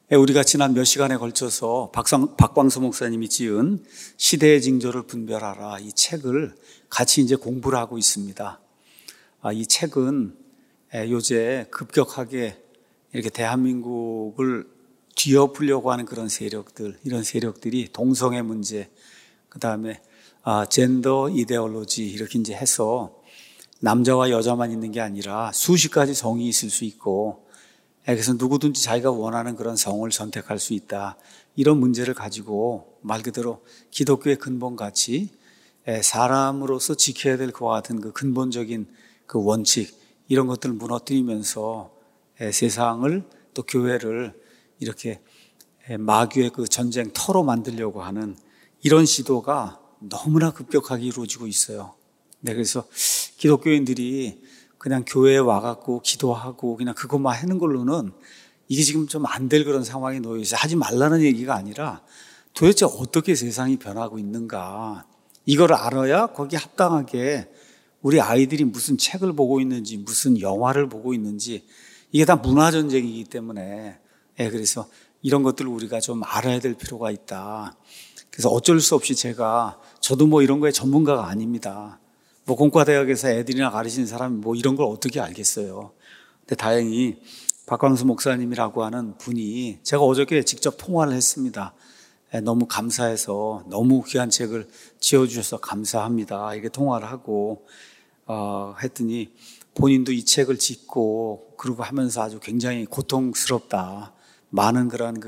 우리가 지난 몇 시간에 걸쳐서 박광수 목사님이 지은 시대의 징조를 분별하라 이 책을 같이 이제 공부를 하고 있습니다. 이 책은 요새 급격하게 이렇게 대한민국을 뒤엎으려고 하는 그런 세력들, 이런 세력들이 동성애 문제, 그 다음에 젠더 이데올로지 이렇게 이제 해서 남자와 여자만 있는 게 아니라 수십 가지 성이 있을 수 있고, 그래서 누구든지 자기가 원하는 그런 성을 선택할 수 있다. 이런 문제를 가지고 말 그대로 기독교의 근본 가치, 사람으로서 지켜야 될 그와 같은 그 근본적인 그 원칙, 이런 것들을 무너뜨리면서 세상을 또 교회를 이렇게 마귀의 그 전쟁터로 만들려고 하는 이런 시도가 너무나 급격하게 이루어지고 있어요. 그래서 기독교인들이 그냥 교회에 와갖고 기도하고 그냥 그것만 하는 걸로는 이게 지금 좀 안 될 그런 상황에 놓여 있어요. 하지 말라는 얘기가 아니라 도대체 어떻게 세상이 변하고 있는가, 이걸 알아야 거기에 합당하게 우리 아이들이 무슨 책을 보고 있는지 무슨 영화를 보고 있는지, 이게 다 문화전쟁이기 때문에 그래서 이런 것들을 우리가 좀 알아야 될 필요가 있다. 그래서 어쩔 수 없이 저도 뭐 이런 거에 전문가가 아닙니다. 뭐 공과대학에서 애들이나 가르치는 사람이 뭐 이런 걸 어떻게 알겠어요. 근데 다행히 박광수 목사님이라고 하는 분이, 제가 어저께 직접 통화를 했습니다. 너무 감사해서, 너무 귀한 책을 지어주셔서 감사합니다. 이렇게 통화를 하고 했더니 본인도 이 책을 짓고 그러고 하면서 아주 굉장히 고통스럽다. 많은 그런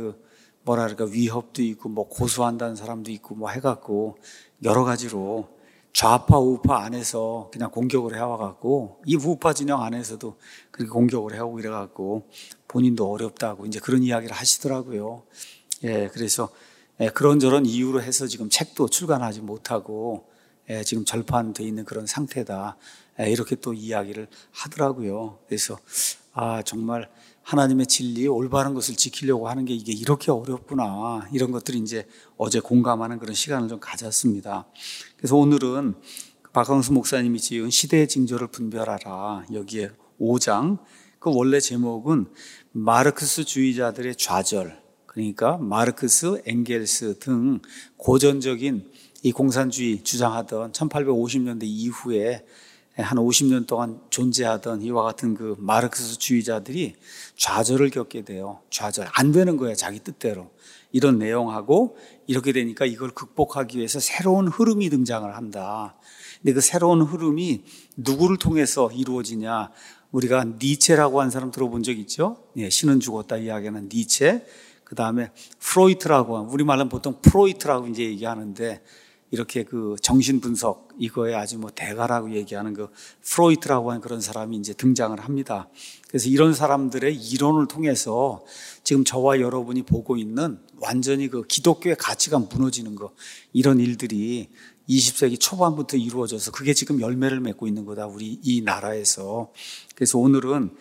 위협도 있고 뭐 고소한다는 사람도 있고 뭐 해갖고 여러 가지로 좌파 우파 안에서 그냥 공격을 해와갖고 이 우파 진영 안에서도 그렇게 공격을 해오고 이래갖고 본인도 어렵다고 이제 그런 이야기를 하시더라고요. 그래서 그런저런 이유로 해서 지금 책도 출간하지 못하고 지금 절판돼 있는 그런 상태다. 이렇게 또 이야기를 하더라고요. 그래서 정말 하나님의 진리, 올바른 것을 지키려고 하는 게 이게 이렇게 어렵구나. 이런 것들이 이제 어제 공감하는 그런 시간을 좀 가졌습니다. 그래서 오늘은 박광수 목사님이 지은 시대의 징조를 분별하라. 여기에 5장, 그 원래 제목은 마르크스주의자들의 좌절. 그러니까 마르크스, 엥겔스 등 고전적인 이 공산주의 주장하던 1850년대 이후에 한 50년 동안 존재하던 이와 같은 그 마르크스주의자들이 좌절을 겪게 돼요. 좌절. 안 되는 거예요. 자기 뜻대로. 이런 내용하고 이렇게 되니까 이걸 극복하기 위해서 새로운 흐름이 등장을 한다. 근데 그 새로운 흐름이 누구를 통해서 이루어지냐. 우리가 니체라고 하는 사람 들어본 적 있죠? 신은 죽었다 이야기하는 니체. 그 다음에 프로이트라고, 우리말로는 보통 프로이트라고 이제 얘기하는데, 이렇게 그 정신분석, 이거에 아주 뭐 대가라고 얘기하는 그 프로이트라고 하는 그런 사람이 이제 등장을 합니다. 그래서 이런 사람들의 이론을 통해서 지금 저와 여러분이 보고 있는 완전히 그 기독교의 가치가 무너지는 거, 이런 일들이 20세기 초반부터 이루어져서 그게 지금 열매를 맺고 있는 거다, 우리 이 나라에서. 그래서 오늘은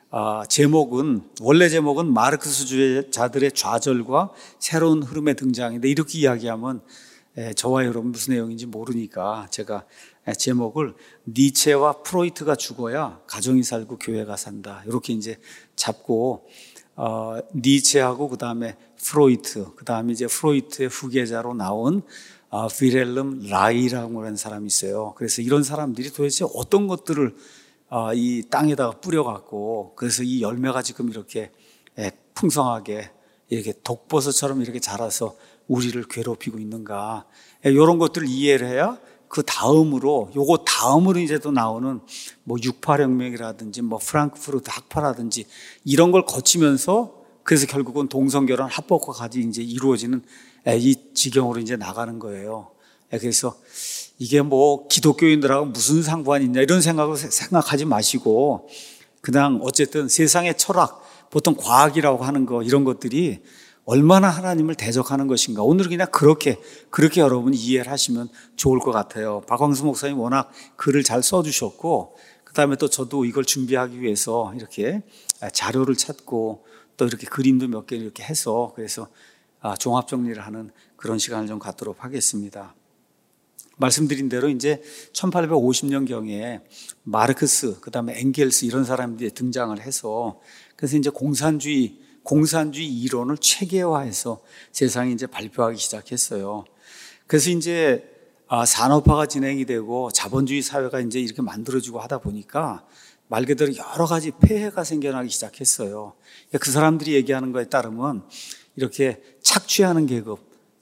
원래 제목은 마르크스주의자들의 좌절과 새로운 흐름의 등장인데, 이렇게 이야기하면 저와 여러분 무슨 내용인지 모르니까 제가 제목을 니체와 프로이트가 죽어야 가정이 살고 교회가 산다. 이렇게 이제 잡고, 니체하고 그 다음에 프로이트, 그 다음에 이제 프로이트의 후계자로 나온 빌헬름 라이라고 하는 사람이 있어요. 그래서 이런 사람들이 도대체 어떤 것들을 이 땅에다가 뿌려갖고, 그래서 이 열매가 지금 이렇게 풍성하게 이렇게 독버섯처럼 이렇게 자라서 우리를 괴롭히고 있는가. 이런 것들을 이해를 해야 그 다음으로, 요거 다음으로 이제 또 나오는 뭐 68혁명이라든지 뭐 프랑크푸르트 학파라든지 이런 걸 거치면서, 그래서 결국은 동성결혼 합법화까지 이제 이루어지는 이 지경으로 이제 나가는 거예요. 그래서 이게 뭐 기독교인들하고 무슨 상관이 있냐 이런 생각을 생각하지 마시고, 그냥 어쨌든 세상의 철학, 보통 과학이라고 하는 거, 이런 것들이 얼마나 하나님을 대적하는 것인가, 오늘 그냥 그렇게 여러분이 이해를 하시면 좋을 것 같아요. 박광수 목사님 워낙 글을 잘 써주셨고, 그 다음에 또 저도 이걸 준비하기 위해서 이렇게 자료를 찾고 또 이렇게 그림도 몇 개 이렇게 해서, 그래서 종합 정리를 하는 그런 시간을 좀 갖도록 하겠습니다. 말씀드린 대로 이제 1850년경에 마르크스, 그 다음에 엥겔스 이런 사람들이 등장을 해서, 그래서 이제 공산주의 공산주의 이론을 체계화해서 세상에 이제 발표하기 시작했어요. 그래서 이제 산업화가 진행이 되고 자본주의 사회가 이제 이렇게 만들어지고 하다 보니까 말 그대로 여러 가지 폐해가 생겨나기 시작했어요. 그 사람들이 얘기하는 거에 따르면 이렇게 착취하는 계급,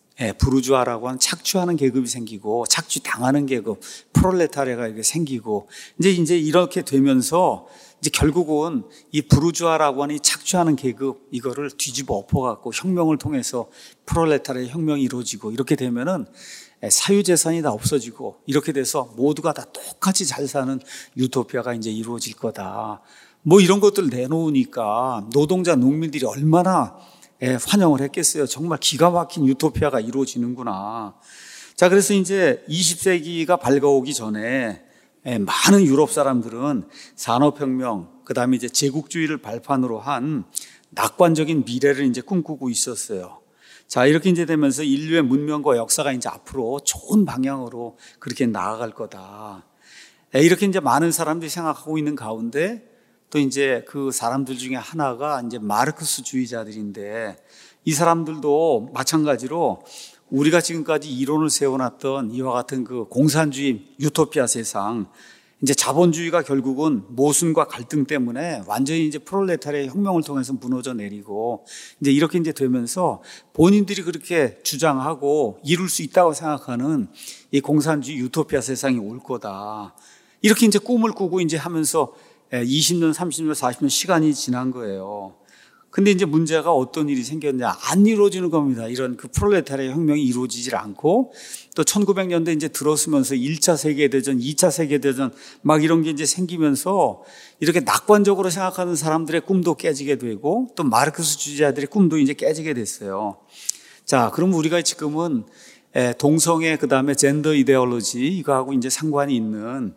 부르주아라고 하는 착취하는 계급이 생기고 착취당하는 계급, 프롤레타리아가 이렇게 생기고 이제 이렇게 되면서 이제 결국은 이 부르주아라고 하는 이 착취하는 계급 이거를 뒤집어 엎어갖고 혁명을 통해서 프롤레타리아 혁명이 이루어지고 이렇게 되면은 사유재산이 다 없어지고 이렇게 돼서 모두가 다 똑같이 잘 사는 유토피아가 이제 이루어질 거다. 뭐 이런 것들 내놓으니까 노동자 농민들이 얼마나 환영을 했겠어요. 정말 기가 막힌 유토피아가 이루어지는구나. 자, 그래서 이제 20세기가 밝아오기 전에 많은 유럽 사람들은 산업혁명, 그 다음에 이제 제국주의를 발판으로 한 낙관적인 미래를 이제 꿈꾸고 있었어요. 자, 이렇게 이제 되면서 인류의 문명과 역사가 이제 앞으로 좋은 방향으로 그렇게 나아갈 거다. 이렇게 이제 많은 사람들이 생각하고 있는 가운데 또 이제 그 사람들 중에 하나가 이제 마르크스주의자들인데 이 사람들도 마찬가지로 우리가 지금까지 이론을 세워놨던 이와 같은 그 공산주의 유토피아 세상, 이제 자본주의가 결국은 모순과 갈등 때문에 완전히 이제 프롤레타리아 혁명을 통해서 무너져 내리고 이제 이렇게 이제 되면서 본인들이 그렇게 주장하고 이룰 수 있다고 생각하는 이 공산주의 유토피아 세상이 올 거다. 이렇게 이제 꿈을 꾸고 이제 하면서 20년, 30년, 40년 시간이 지난 거예요. 근데 이제 문제가 어떤 일이 생겼냐. 안 이루어지는 겁니다. 이런 그 프롤레타리아 혁명이 이루어지질 않고 또 1900년대 이제 들어서면서 1차 세계대전, 2차 세계대전 막 이런 게 이제 생기면서 이렇게 낙관적으로 생각하는 사람들의 꿈도 깨지게 되고 또 마르크스주의자들의 꿈도 이제 깨지게 됐어요. 자, 그럼 우리가 지금은 동성애, 그 다음에 젠더 이데올로지 이거하고 이제 상관이 있는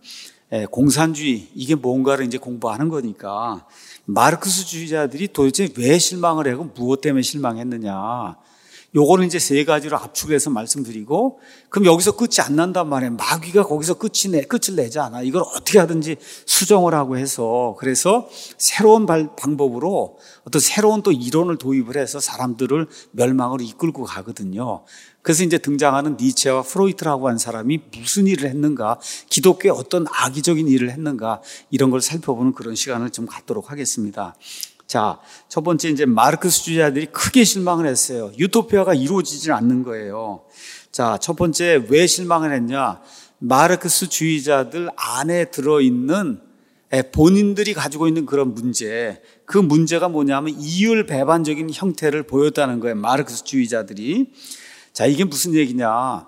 공산주의 이게 뭔가를 이제 공부하는 거니까 마르크스주의자들이 도대체 왜 실망을 하고 무엇 때문에 실망했느냐. 요거는 이제 세 가지로 압축해서 말씀드리고 그럼 여기서 끝이 안 난단 말이에요. 마귀가 거기서 끝을 내지 않아. 이걸 어떻게 하든지 수정을 하고 해서 그래서 새로운 방법으로 어떤 새로운 또 이론을 도입을 해서 사람들을 멸망으로 이끌고 가거든요. 그래서 이제 등장하는 니체와 프로이트라고 하는 사람이 무슨 일을 했는가, 기독교에 어떤 악의적인 일을 했는가 이런 걸 살펴보는 그런 시간을 좀 갖도록 하겠습니다. 자, 첫 번째 이제 마르크스주의자들이 크게 실망을 했어요. 유토피아가 이루어지질 않는 거예요. 자, 첫 번째 왜 실망을 했냐? 마르크스주의자들 안에 들어있는 본인들이 가지고 있는 그런 문제, 그 문제가 뭐냐면 이율배반적인 형태를 보였다는 거예요. 마르크스주의자들이. 자, 이게 무슨 얘기냐?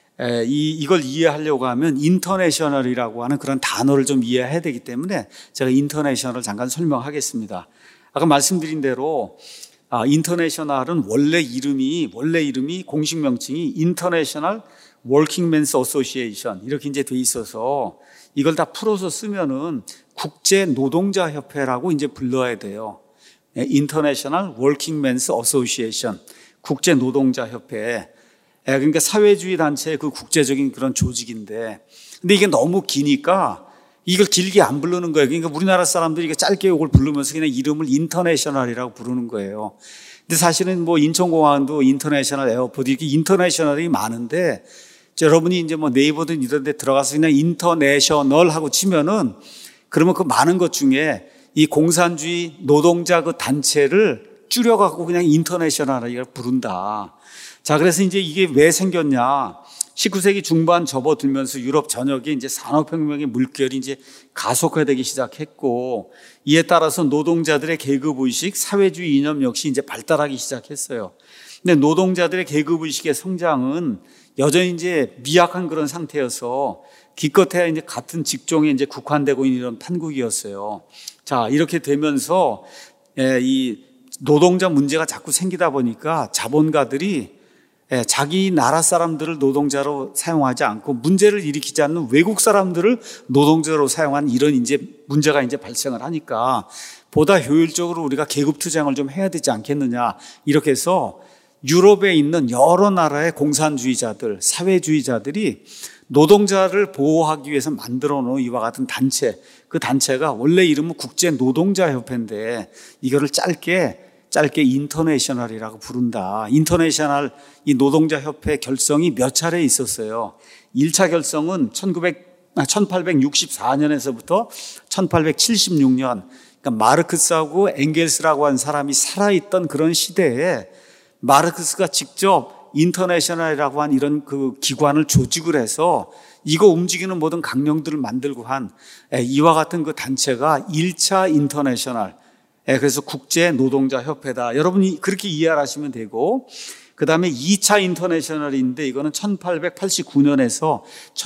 이걸 이해하려고 하면 인터내셔널이라고 하는 그런 단어를 좀 이해해야 되기 때문에 제가 인터내셔널을 잠깐 설명하겠습니다. 아까 말씀드린 대로 인터내셔널은 원래 이름이 공식 명칭이 인터내셔널 워킹맨스 어소시에이션 이렇게 이제 돼 있어서 이걸 다 풀어서 쓰면은 국제 노동자 협회라고 이제 불러야 돼요. 인터내셔널 워킹맨스 어소시에이션 국제 노동자 협회. 그러니까 사회주의 단체의 그 국제적인 그런 조직인데, 근데 이게 너무 기니까 이걸 길게 안 부르는 거예요. 그러니까 우리나라 사람들이 이게 짧게 이걸 부르면서 그냥 이름을 인터내셔널이라고 부르는 거예요. 근데 사실은 뭐 인천공항도 인터내셔널 에어포트 이렇게 인터내셔널이 많은데, 여러분이 이제 뭐 네이버든 이런 데 들어가서 그냥 인터내셔널 하고 치면은 그러면 그 많은 것 중에 이 공산주의 노동자 그 단체를 줄여갖고 그냥 인터내셔널이라고 부른다. 자, 그래서 이제 이게 왜 생겼냐. 19세기 중반 접어들면서 유럽 전역에 이제 산업혁명의 물결이 이제 가속화되기 시작했고, 이에 따라서 노동자들의 계급의식, 사회주의 이념 역시 이제 발달하기 시작했어요. 근데 노동자들의 계급의식의 성장은 여전히 이제 미약한 그런 상태여서 기껏해야 이제 같은 직종에 이제 국한되고 있는 이런 판국이었어요. 자, 이렇게 되면서 이 노동자 문제가 자꾸 생기다 보니까 자본가들이 자기 나라 사람들을 노동자로 사용하지 않고 문제를 일으키지 않는 외국 사람들을 노동자로 사용하는 이런 이제 문제가 이제 발생을 하니까 보다 효율적으로 우리가 계급 투쟁을 좀 해야 되지 않겠느냐. 이렇게 해서 유럽에 있는 여러 나라의 공산주의자들, 사회주의자들이 노동자를 보호하기 위해서 만들어 놓은 이와 같은 단체, 그 단체가 원래 이름은 국제노동자협회인데 이거를 짧게 짧게 인터내셔널이라고 부른다. 인터내셔널 이 노동자 협회 결성이 몇 차례 있었어요. 1차 결성은 1864년에서부터 1876년, 그러니까 마르크스하고 엥겔스라고 하는 사람이 살아있던 그런 시대에 마르크스가 직접 인터내셔널이라고 한 이런 그 기관을 조직을 해서 이거 움직이는 모든 강령들을 만들고 한 이와 같은 그 단체가 1차 인터내셔널, 그래서 국제 노동자 협회다. 여러분이 그렇게 이해하시면 되고, 그 다음에 2차 인터내셔널인데 이거는 1889년에서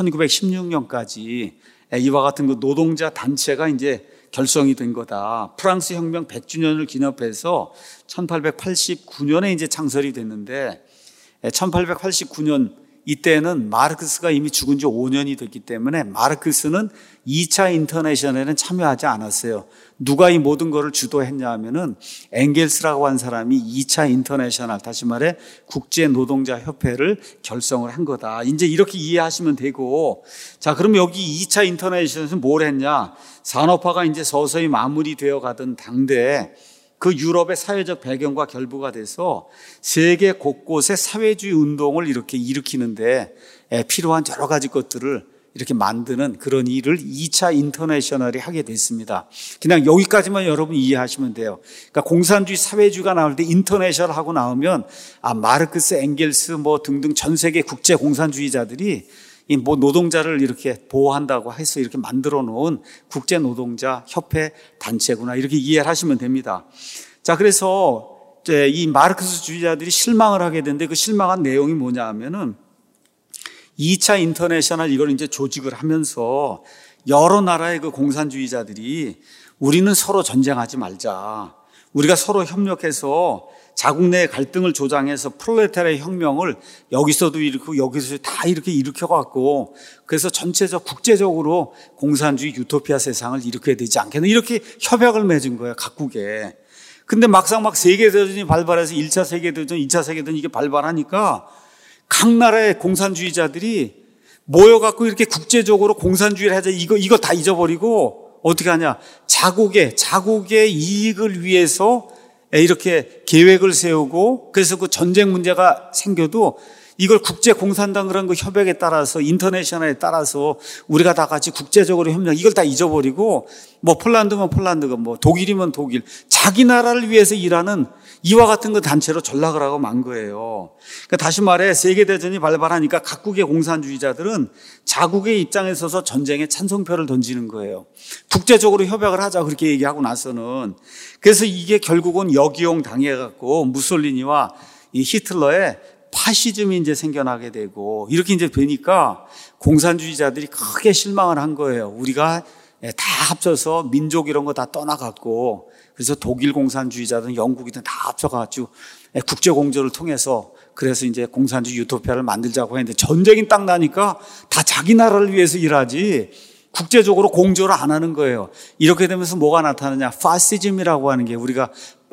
1916년까지 이와 같은 그 노동자 단체가 이제 결성이 된 거다. 프랑스 혁명 100주년을 기념해서 1889년에 이제 창설이 됐는데 1889년 이때는 마르크스가 이미 죽은 지 5년이 됐기 때문에 마르크스는 2차 인터내셔널에는 참여하지 않았어요. 누가 이 모든 것을 주도했냐 하면은 엥겔스라고 한 사람이 2차 인터내셔널, 다시 말해 국제노동자협회를 결성을 한 거다. 이제 이렇게 이해하시면 되고, 자, 그럼 여기 2차 인터내셔널은 뭘 했냐? 산업화가 이제 서서히 마무리되어 가던 당대에 그 유럽의 사회적 배경과 결부가 돼서 세계 곳곳에 사회주의 운동을 이렇게 일으키는데 필요한 여러 가지 것들을 이렇게 만드는 그런 일을 2차 인터내셔널이 하게 됐습니다. 그냥 여기까지만 여러분 이해하시면 돼요. 그러니까 공산주의, 사회주의가 나올 때 인터내셔널 하고 나오면 마르크스, 엥겔스 뭐 등등 전 세계 국제 공산주의자들이 이 뭐 노동자를 이렇게 보호한다고 해서 이렇게 만들어 놓은 국제 노동자 협회 단체구나, 이렇게 이해를 하시면 됩니다. 자, 그래서 이제 이 마르크스주의자들이 실망을 하게 되는데 그 실망한 내용이 뭐냐 하면은 2차 인터내셔널 이걸 이제 조직을 하면서 여러 나라의 그 공산주의자들이 우리는 서로 전쟁하지 말자. 우리가 서로 협력해서 자국 내 갈등을 조장해서 프롤레타리아 혁명을 여기서도 일으키고 여기서 다 이렇게 일으켜갖고 그래서 전체적 국제적으로 공산주의 유토피아 세상을 일으켜야 되지 않겠나, 이렇게 협약을 맺은 거예요, 각국에. 근데 막상 세계대전이 발발해서 1차 세계대전, 2차 세계대전 이게 발발하니까 각 나라의 공산주의자들이 모여갖고 이렇게 국제적으로 공산주의를 하자, 이거 다 잊어버리고 어떻게 하냐, 자국의 이익을 위해서 이렇게 계획을 세우고, 그래서 그 전쟁 문제가 생겨도 이걸 국제공산당 그런 그 협약에 따라서, 인터내셔널에 따라서 우리가 다 같이 국제적으로 협력, 이걸 다 잊어버리고 뭐 폴란드면 폴란드가 뭐 독일이면 독일, 자기 나라를 위해서 일하는 이와 같은 그 단체로 전락을 하고 만 거예요. 그러니까 다시 말해 세계대전이 발발하니까 각국의 공산주의자들은 자국의 입장에 서서 전쟁에 찬성표를 던지는 거예요. 국제적으로 협약을 하자, 그렇게 얘기하고 나서는. 그래서 이게 결국은 역이용 당해갖고 무솔리니와 이 히틀러의 파시즘이 이제 생겨나게 되고, 이렇게 이제 되니까 공산주의자들이 크게 실망을 한 거예요. 우리가 다 합쳐서 민족 이런 거 다 떠나갔고, 그래서 독일 공산주의자든 영국이든 다 합쳐가지고 국제공조를 통해서 그래서 이제 공산주의 유토피아를 만들자고 했는데, 전쟁이 딱 나니까 다 자기 나라를 위해서 일하지 국제적으로 공조를 안 하는 거예요. 이렇게 되면서 뭐가 나타나냐, 파시즘이라고 하는 게, 우리가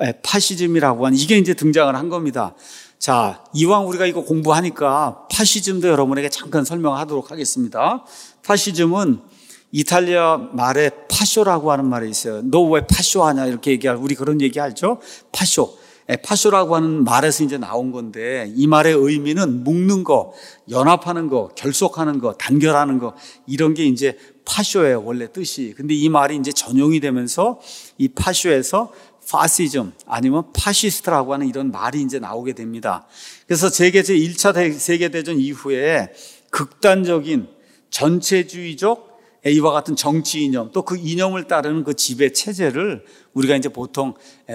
파시즘이라고 하는 이게 이제 등장을 한 겁니다. 자, 이왕 우리가 이거 공부하니까 파시즘도 여러분에게 잠깐 설명하도록 하겠습니다. 파시즘은 이탈리아 말에 파쇼라고 하는 말이 있어요. 너 왜 파쇼하냐 이렇게 우리 그런 얘기 알죠? 파쇼. 파쇼라고 하는 말에서 이제 나온 건데, 이 말의 의미는 묶는 거, 연합하는 거, 결속하는 거, 단결하는 거, 이런 게 이제 파쇼예요, 원래 뜻이. 근데 이 말이 이제 전용이 되면서 이 파쇼에서 파시즘 아니면 파시스트라고 하는 이런 말이 이제 나오게 됩니다. 그래서 제1차 세계대전 이후에 극단적인 전체주의적 이와 같은 정치 이념, 또 그 이념을 따르는 그 지배 체제를 우리가 이제 보통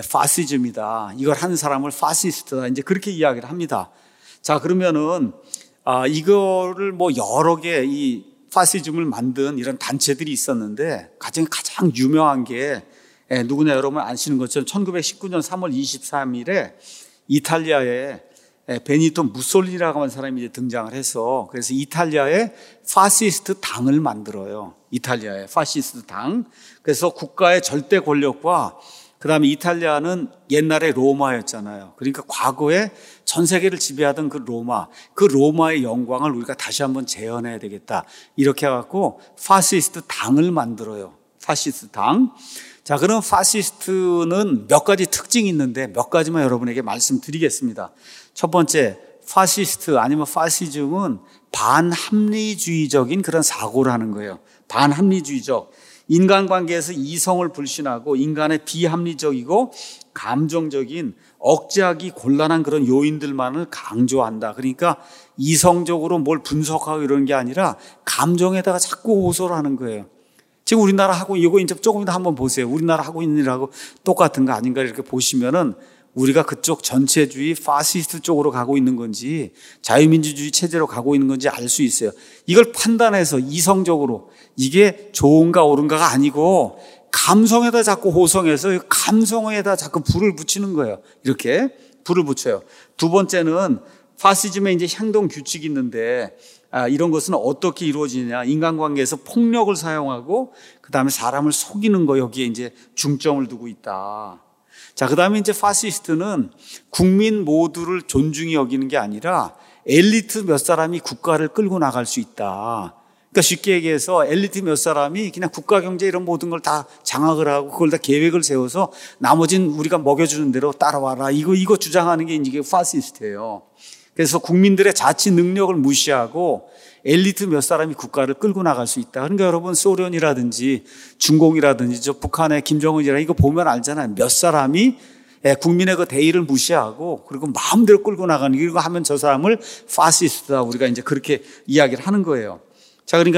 파시즘이다, 이걸 하는 사람을 파시스트다, 이제 그렇게 이야기를 합니다. 자, 그러면은 이거를 뭐 여러 개 이 파시즘을 만든 이런 단체들이 있었는데, 가장 유명한 게 누구냐, 여러분 아시는 것처럼 1919년 3월 23일에 이탈리아에 베니토 무솔리니라고 하는 사람이 이제 등장을 해서, 그래서 이탈리아의 파시스트 당을 만들어요. 이탈리아의 파시스트 당. 그래서 국가의 절대 권력과, 그 다음에 이탈리아는 옛날에 로마였잖아요. 그러니까 과거에 전 세계를 지배하던 그 로마의 영광을 우리가 다시 한번 재현해야 되겠다, 이렇게 해갖고 파시스트 당을 만들어요. 파시스트 당. 자, 그럼 파시스트는 몇 가지 특징이 있는데 몇 가지만 여러분에게 말씀드리겠습니다. 첫 번째, 파시스트 아니면 파시즘은 반합리주의적인 그런 사고라는 거예요. 반합리주의적. 인간관계에서 이성을 불신하고 인간의 비합리적이고 감정적인 억제하기 곤란한 그런 요인들만을 강조한다. 그러니까 이성적으로 뭘 분석하고 이런 게 아니라 감정에다가 자꾸 호소를 하는 거예요. 지금 우리나라 하고 이거 이제 조금 더 한번 보세요. 우리나라 하고 있는 일하고 똑같은 거 아닌가 이렇게 보시면은 우리가 그쪽 전체주의 파시스트 쪽으로 가고 있는 건지 자유민주주의 체제로 가고 있는 건지 알 수 있어요. 이걸 판단해서 이성적으로 이게 좋은가 옳은가가 아니고 감성에다 자꾸 호성해서 감성에다 자꾸 불을 붙이는 거예요. 이렇게 불을 붙여요. 두 번째는 파시즘의 이제 행동 규칙이 있는데 이런 것은 어떻게 이루어지냐. 인간관계에서 폭력을 사용하고 그다음에 사람을 속이는 거 여기에 이제 중점을 두고 있다. 자, 그다음에 이제 파시스트는 국민 모두를 존중히 여기는 게 아니라 엘리트 몇 사람이 국가를 끌고 나갈 수 있다. 그러니까 쉽게 얘기해서 엘리트 몇 사람이 그냥 국가 경제 이런 모든 걸 다 장악을 하고 그걸 다 계획을 세워서 나머지는 우리가 먹여주는 대로 따라와라. 이거 주장하는 게 이게 파시스트예요. 그래서 국민들의 자치 능력을 무시하고 엘리트 몇 사람이 국가를 끌고 나갈 수 있다. 그러니까 여러분 소련이라든지 중공이라든지 저 북한의 김정은이라 이거 보면 알잖아요. 몇 사람이 국민의 그 대의를 무시하고 그리고 마음대로 끌고 나가는 이거 하면 저 사람을 파시스트다. 우리가 이제 그렇게 이야기를 하는 거예요. 자, 그러니까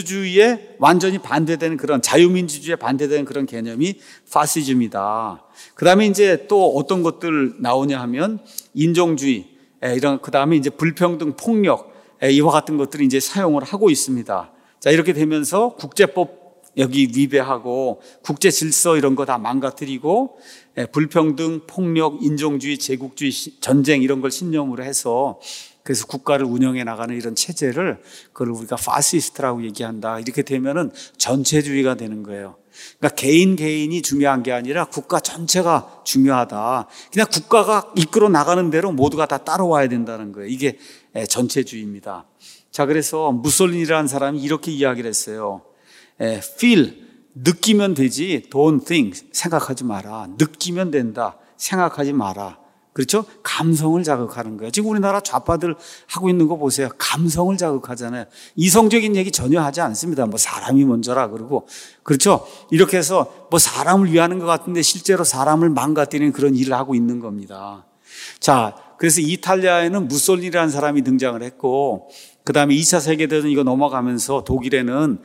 민주주의에 완전히 반대되는 그런 자유민주주의에 반대되는 그런 개념이 파시즘이다. 그다음에 이제 또 어떤 것들 나오냐 하면 인종주의 이런 그다음에 이제 불평등 폭력 이와 같은 것들을 이제 사용을 하고 있습니다. 자, 이렇게 되면서 국제법 여기 위배하고 국제 질서 이런 거 다 망가뜨리고 불평등, 폭력, 인종주의, 제국주의, 전쟁 이런 걸 신념으로 해서 그래서 국가를 운영해 나가는 이런 체제를 그걸 우리가 파시스트라고 얘기한다. 이렇게 되면은 전체주의가 되는 거예요. 그러니까 개인이 중요한 게 아니라 국가 전체가 중요하다. 그냥 국가가 이끌어 나가는 대로 모두가 다 따라와야 된다는 거예요. 이게 전체주의입니다. 자, 그래서 무솔리니라는 사람이 이렇게 이야기를 했어요. feel, 느끼면 되지, don't think, 생각하지 마라. 느끼면 된다, 생각하지 마라. 그렇죠? 감성을 자극하는 거예요. 지금 우리나라 좌파들 하고 있는 거 보세요. 감성을 자극하잖아요. 이성적인 얘기 전혀 하지 않습니다. 뭐 사람이 먼저라 그러고. 그렇죠? 이렇게 해서 뭐 사람을 위하는 것 같은데 실제로 사람을 망가뜨리는 그런 일을 하고 있는 겁니다. 자, 그래서 이탈리아에는 무솔리니라는 사람이 등장을 했고 그 다음에 2차 세계대전 이거 넘어가면서 독일에는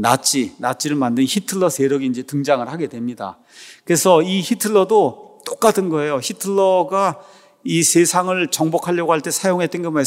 나치를 만든 히틀러 세력이 이제 등장을 하게 됩니다. 그래서 이 히틀러도 똑같은 거예요. 히틀러가 이 세상을 정복하려고 할 때 사용했던 게 뭐예요?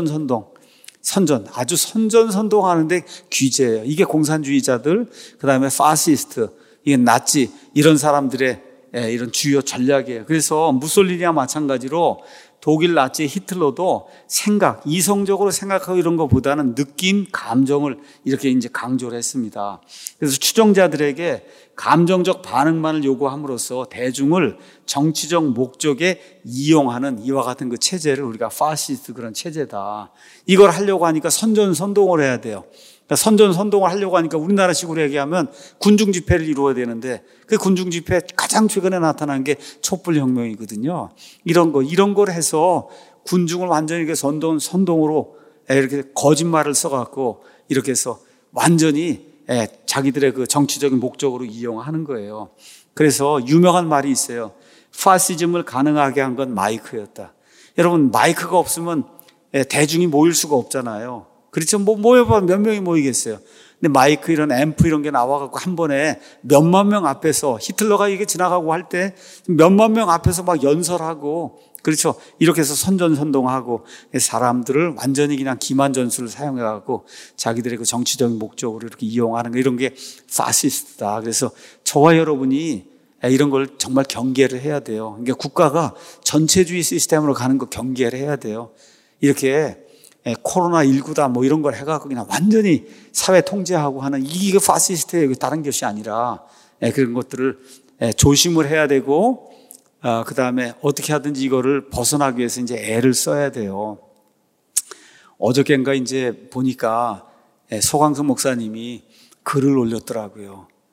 아주 선전선동하는데 귀재예요. 이게 공산주의자들, 그 다음에 파시스트, 이게 나치 이런 사람들의 이런 주요 전략이에요. 그래서 무솔리니와 마찬가지로 독일 나치 히틀러도 이성적으로 생각하고 이런 것보다는 느낌, 감정을 이렇게 이제 강조를 했습니다. 그래서 추종자들에게 감정적 반응만을 요구함으로써 대중을 정치적 목적에 이용하는 이와 같은 그 체제를 우리가 파시스트 그런 체제다. 이걸 하려고 하니까 선전선동을 해야 돼요. 그러니까 선전선동을 하려고 하니까 우리나라식으로 얘기하면 군중집회를 이루어야 되는데 그 군중집회 가장 최근에 나타난 게 촛불혁명이거든요. 이런 걸 해서 군중을 완전히 이렇게 선동으로 이렇게 거짓말을 써갖고 이렇게 해서 완전히 자기들의 그 정치적인 목적으로 이용하는 거예요. 그래서 유명한 말이 있어요. 파시즘을 가능하게 한 건 마이크였다. 여러분 마이크가 없으면 대중이 모일 수가 없잖아요. 그렇죠. 모여봐 몇 명이 모이겠어요. 근데 마이크 이런 앰프 이런 게 나와갖고 한 번에 몇만 명 앞에서 히틀러가 이게 지나가고 할 때 몇만 명 앞에서 막 연설하고 그렇죠. 이렇게 해서 선전선동하고 사람들을 완전히 그냥 기만 전술을 사용해갖고 자기들의 그 정치적인 목적으로 이렇게 이용하는 거 이런 게 파시스트다. 그래서 저와 여러분이 이런 걸 정말 경계를 해야 돼요. 그러니까 국가가 전체주의 시스템으로 가는 거 경계를 해야 돼요. 이렇게 코로나19다 뭐 이런 걸 해갖고 그냥 완전히 사회 통제하고 하는 이게 파시스트예요. 다른 것이 아니라 그런 것들을 조심을 해야 되고 그 다음에 어떻게 하든지 이거를 벗어나기 위해서 이제 애를 써야 돼요. 어저께인가 이제 보니까 소강성 목사님이 글을 올렸더라고요.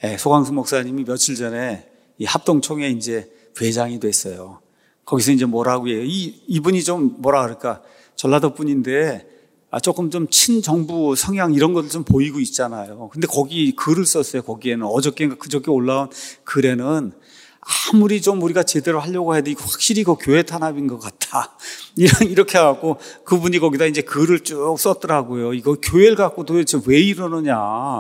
소강수 목사님이 며칠 전에 이 합동총회 이제 회장이 됐어요. 거기서 이제 뭐라고 해요? 이분이 좀 뭐라 그럴까? 전라도 분인데 조금 좀 친정부 성향 이런 것도 좀 보이고 있잖아요. 근데 거기 글을 썼어요. 거기에는 어저께인가 그저께 올라온 글에는 아무리 좀 우리가 제대로 하려고 해도 이거 확실히 그 교회 탄압인 것 같다. 이렇게 해갖고 그분이 거기다 이제 글을 쭉 썼더라고요. 이거 교회를 갖고 도대체 왜 이러느냐.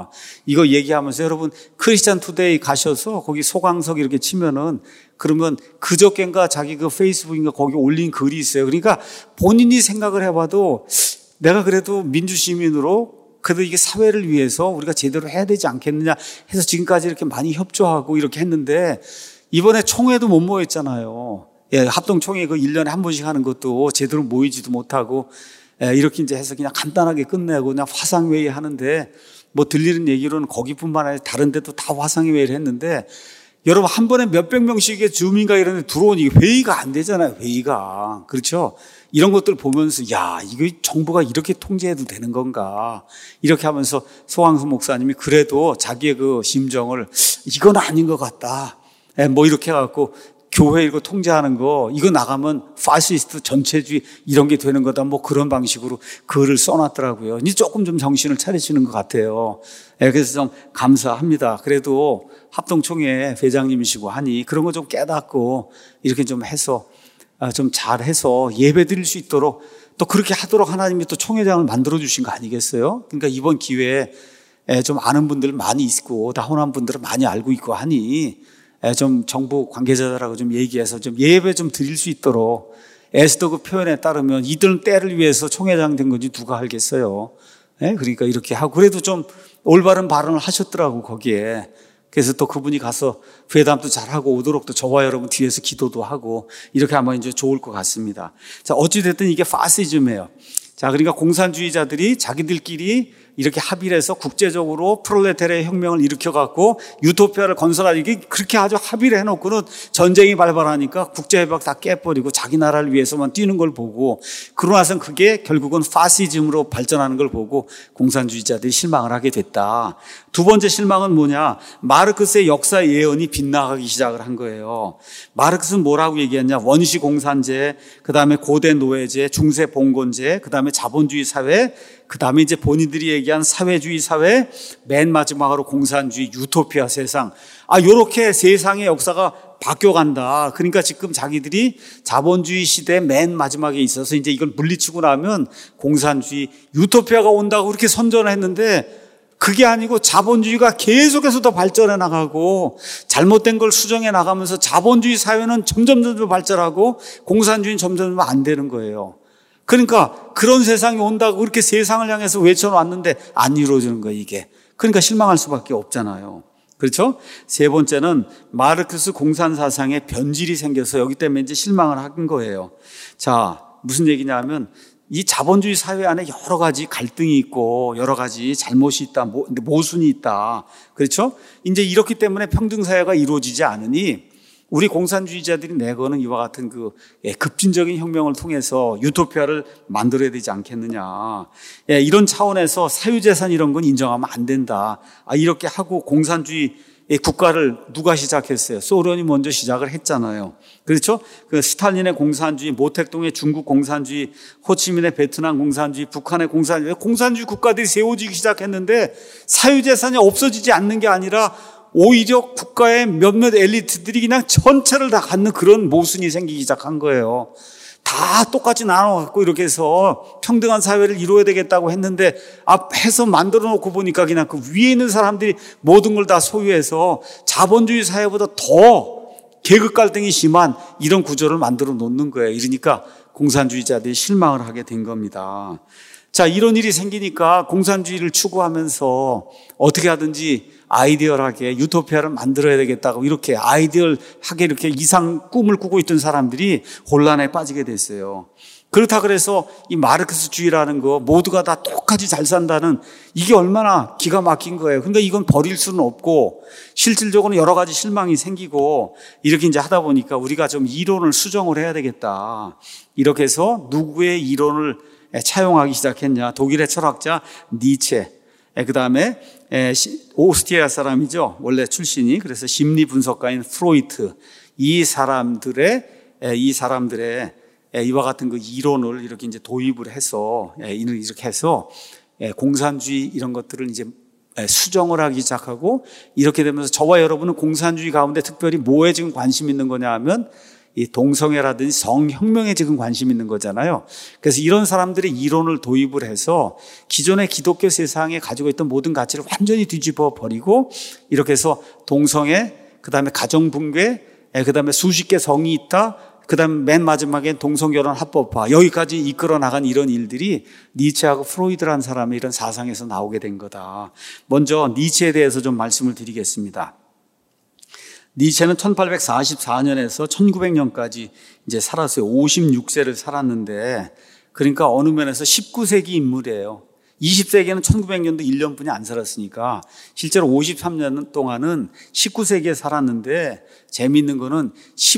이거 얘기하면서 여러분 크리스찬 투데이 가셔서 거기 소강석 이렇게 치면은 그러면 그저께인가 자기 그 페이스북인가 거기 올린 글이 있어요. 그러니까 본인이 생각을 해봐도 내가 그래도 민주시민으로 그래도 이게 사회를 위해서 우리가 제대로 해야 되지 않겠느냐 해서 지금까지 이렇게 많이 협조하고 이렇게 했는데 이번에 총회도 못 모였잖아요. 합동총회 그 1년에 한 번씩 하는 것도 제대로 모이지도 못하고 이렇게 이제 해서 그냥 간단하게 끝내고 그냥 화상회의 하는데 뭐 들리는 얘기로는 거기뿐만 아니라 다른 데도 다 화상회의를 했는데 여러분 한 번에 몇백 명씩의 주민과 이런 데 들어오니 회의가 안 되잖아요. 회의가. 그렇죠? 이런 것들 보면서 야 이거 정부가 이렇게 통제해도 되는 건가 이렇게 하면서 소강수 목사님이 그래도 자기의 그 심정을 이건 아닌 것 같다. 뭐 이렇게 해갖고 교회 이거 통제하는 거 이거 나가면 파시스트 전체주의 이런 게 되는 거다 뭐 그런 방식으로 글을 써놨더라고요. 이제 조금 좀 정신을 차리시는 것 같아요. 그래서 좀 감사합니다. 그래도 합동총회 회장님이시고 하니 그런 거 좀 깨닫고 이렇게 좀 해서 좀 잘해서 예배 드릴 수 있도록 또 그렇게 하도록 하나님이 또 총회장을 만들어 주신 거 아니겠어요? 그러니까 이번 기회에 좀 아는 분들 많이 있고 다혼한 분들은 많이 알고 있고 하니 좀 정부 관계자들하고 좀 얘기해서 좀 예배 좀 드릴 수 있도록 에스더 그 표현에 따르면 이들 때를 위해서 총회장 된 건지 누가 알겠어요. 그러니까 이렇게 하고 그래도 좀 올바른 발언을 하셨더라고 거기에. 그래서 또 그분이 가서 회담도 잘하고 오도록 또 저와 여러분 뒤에서 기도도 하고 이렇게 하면 이제 좋을 것 같습니다. 자, 어찌됐든 이게 파시즘이에요. 자, 그러니까 공산주의자들이 자기들끼리 이렇게 합의를 해서 국제적으로 프롤레타리아 혁명을 일으켜갖고 유토피아를 건설하기 이게 그렇게 아주 합의를 해놓고는 전쟁이 발발하니까 국제협약 다 깨버리고 자기 나라를 위해서만 뛰는 걸 보고 그러고 나서는 그게 결국은 파시즘으로 발전하는 걸 보고 공산주의자들이 실망을 하게 됐다. 두 번째 실망은 뭐냐? 마르크스의 역사 예언이 빗나가기 시작을 한 거예요. 마르크스는 뭐라고 얘기했냐? 원시 공산제, 그 다음에 고대 노예제, 중세 봉건제, 그 다음에 자본주의 사회, 그 다음에 이제 본인들이 얘기한 사회주의 사회, 맨 마지막으로 공산주의 유토피아 세상. 요렇게 세상의 역사가 바뀌어간다. 그러니까 지금 자기들이 자본주의 시대 맨 마지막에 있어서 이제 이걸 물리치고 나면 공산주의 유토피아가 온다고 그렇게 선전을 했는데 그게 아니고 자본주의가 계속해서 더 발전해 나가고 잘못된 걸 수정해 나가면서 자본주의 사회는 점점 발전하고 공산주의는 점점 안 되는 거예요. 그러니까 그런 세상이 온다고 그렇게 세상을 향해서 외쳐놨는데 안 이루어지는 거예요, 이게. 그러니까 실망할 수밖에 없잖아요. 그렇죠? 세 번째는 마르크스 공산 사상에 변질이 생겨서 여기 때문에 이제 실망을 한 거예요. 자, 무슨 얘기냐면 이 자본주의 사회 안에 여러 가지 갈등이 있고 여러 가지 잘못이 있다, 모순이 있다. 그렇죠? 이제 이렇기 때문에 평등사회가 이루어지지 않으니 우리 공산주의자들이 내거는 이와 같은 그 급진적인 혁명을 통해서 유토피아를 만들어야 되지 않겠느냐. 이런 차원에서 사유재산 이런 건 인정하면 안 된다. 이렇게 하고 공산주의 국가를 누가 시작했어요? 소련이 먼저 시작을 했잖아요. 그렇죠? 그 스탈린의 공산주의, 모택동의 중국 공산주의, 호치민의 베트남 공산주의, 북한의 공산주의 국가들이 세워지기 시작했는데 사유재산이 없어지지 않는 게 아니라 오히려 국가의 몇몇 엘리트들이 그냥 전체를 다 갖는 그런 모순이 생기기 시작한 거예요. 다 똑같이 나눠갖고 이렇게 해서 평등한 사회를 이루어야 되겠다고 했는데 앞에서 만들어 놓고 보니까 그냥 그 위에 있는 사람들이 모든 걸 다 소유해서 자본주의 사회보다 더 계급 갈등이 심한 이런 구조를 만들어 놓는 거예요. 이러니까 공산주의자들이 실망을 하게 된 겁니다. 자, 이런 일이 생기니까 공산주의를 추구하면서 어떻게 하든지 아이디얼하게 유토피아를 만들어야 되겠다고 이렇게 아이디얼하게 이렇게 이상 꿈을 꾸고 있던 사람들이 혼란에 빠지게 됐어요. 그렇다 그래서 이 마르크스주의라는 거 모두가 다 똑같이 잘 산다는 이게 얼마나 기가 막힌 거예요. 그러니까 이건 버릴 수는 없고 실질적으로는 여러 가지 실망이 생기고 이렇게 이제 하다 보니까 우리가 좀 이론을 수정을 해야 되겠다. 이렇게 해서 누구의 이론을 차용하기 시작했냐. 독일의 철학자 니체. 그 다음에 오스트리아 사람이죠. 원래 출신이. 그래서 심리 분석가인 프로이트. 이 사람들의 이와 같은 그 이론을 이렇게 이제 도입을 해서 이렇게 해서 공산주의 이런 것들을 이제 수정을 하기 시작하고, 이렇게 되면서 저와 여러분은 공산주의 가운데 특별히 뭐에 지금 관심 있는 거냐 하면 이 동성애라든지 성혁명에 지금 관심 있는 거잖아요. 그래서 이런 사람들이 이론을 도입을 해서 기존의 기독교 세상에 가지고 있던 모든 가치를 완전히 뒤집어 버리고, 이렇게 해서 동성애, 그 다음에 가정붕괴, 그 다음에 수십 개 성이 있다, 그 다음에 맨 마지막엔 동성결혼 합법화, 여기까지 이끌어 나간 이런 일들이 니체하고 프로이드라는 사람의 이런 사상에서 나오게 된 거다. 먼저 니체에 대해서 좀 말씀을 드리겠습니다. 니체는 1844년에서 1900년까지 이제 살았어요. 56세를 살았는데, 그러니까 어느 면에서 19세기 인물이에요. 20세기에는 1900년도 1년뿐이 안 살았으니까 실제로 53년 동안은 19세기에 살았는데, 재미있는 거는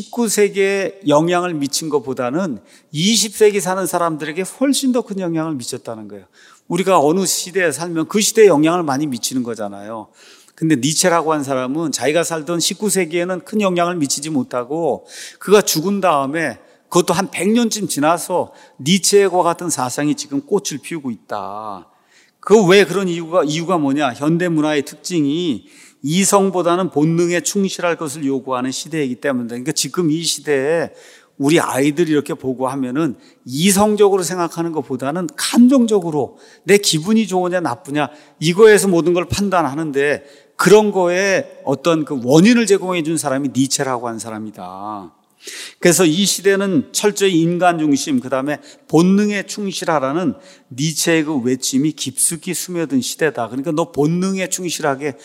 19세기에 영향을 미친 것보다는 20세기 사는 사람들에게 훨씬 더 큰 영향을 미쳤다는 거예요. 우리가 어느 시대에 살면 그 시대에 영향을 많이 미치는 거잖아요. 근데 니체라고 한 사람은 자기가 살던 19세기에는 큰 영향을 미치지 못하고, 그가 죽은 다음에 그것도 한 100년쯤 지나서 니체와 같은 사상이 지금 꽃을 피우고 있다. 그 왜 그런 이유가 뭐냐? 현대 문화의 특징이 이성보다는 본능에 충실할 것을 요구하는 시대이기 때문에, 그러니까 지금 이 시대에 우리 아이들이 이렇게 보고 하면은 이성적으로 생각하는 것보다는 감정적으로 내 기분이 좋으냐 나쁘냐 이거에서 모든 걸 판단하는데, 그런 거에 어떤 그 원인을 제공해 준 사람이 니체라고 한 사람이다. 그래서 이 시대는 철저히 인간 중심, 그 다음에 본능에 충실하라는 니체의 그 외침이 깊숙이 스며든 시대다. 그러니까 너 본능에 충실하게,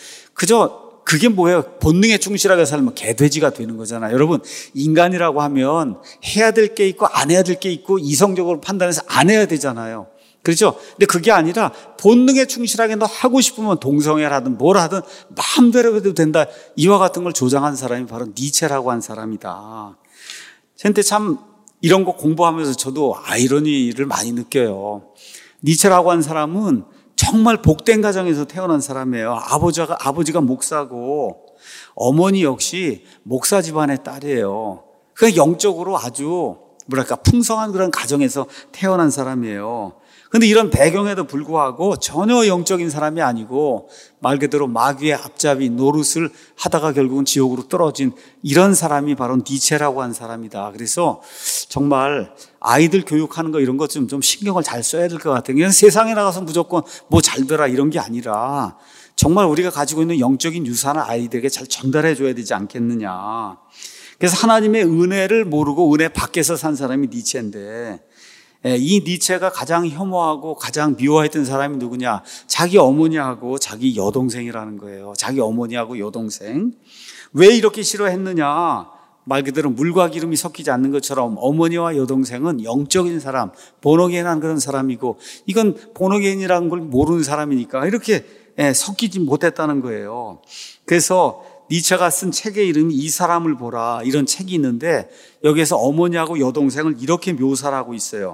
그게 뭐예요? 본능에 충실하게 살면 개돼지가 되는 거잖아요. 여러분, 인간이라고 하면 해야 될 게 있고 안 해야 될 게 있고 이성적으로 판단해서 안 해야 되잖아요. 그렇죠? 근데 그게 아니라 본능에 충실하게 너 하고 싶으면 동성애를 하든 뭘 하든 마음대로 해도 된다. 이와 같은 걸 조장한 사람이 바로 니체라고 한 사람이다. 근데 참 이런 거 공부하면서 저도 아이러니를 많이 느껴요. 니체라고 한 사람은 정말 복된 가정에서 태어난 사람이에요. 아버지가 목사고 어머니 역시 목사 집안의 딸이에요. 그러니까 영적으로 아주 풍성한 그런 가정에서 태어난 사람이에요. 그런데 이런 배경에도 불구하고 전혀 영적인 사람이 아니고 말 그대로 마귀의 앞잡이 노릇을 하다가 결국은 지옥으로 떨어진 이런 사람이 바로 니체라고 한 사람이다. 그래서 정말 아이들 교육하는 거 이런 것 좀 신경을 잘 써야 될 것 같아요. 그냥 세상에 나가서 무조건 뭐 잘 되라 이런 게 아니라 정말 우리가 가지고 있는 영적인 유산을 아이들에게 잘 전달해 줘야 되지 않겠느냐. 그래서 하나님의 은혜를 모르고 은혜 밖에서 산 사람이 니체인데, 이 니체가 가장 혐오하고 가장 미워했던 사람이 누구냐? 자기 어머니하고 자기 여동생이라는 거예요. 자기 어머니하고 여동생. 왜 이렇게 싫어했느냐? 말 그대로 물과 기름이 섞이지 않는 것처럼 어머니와 여동생은 영적인 사람, 본어게인한 그런 사람이고, 이건 본어게인이라는 걸 모르는 사람이니까 이렇게 섞이지 못했다는 거예요. 그래서 니체가 쓴 책의 이름이 이 사람을 보라, 이런 책이 있는데 여기에서 어머니하고 여동생을 이렇게 묘사를 하고 있어요.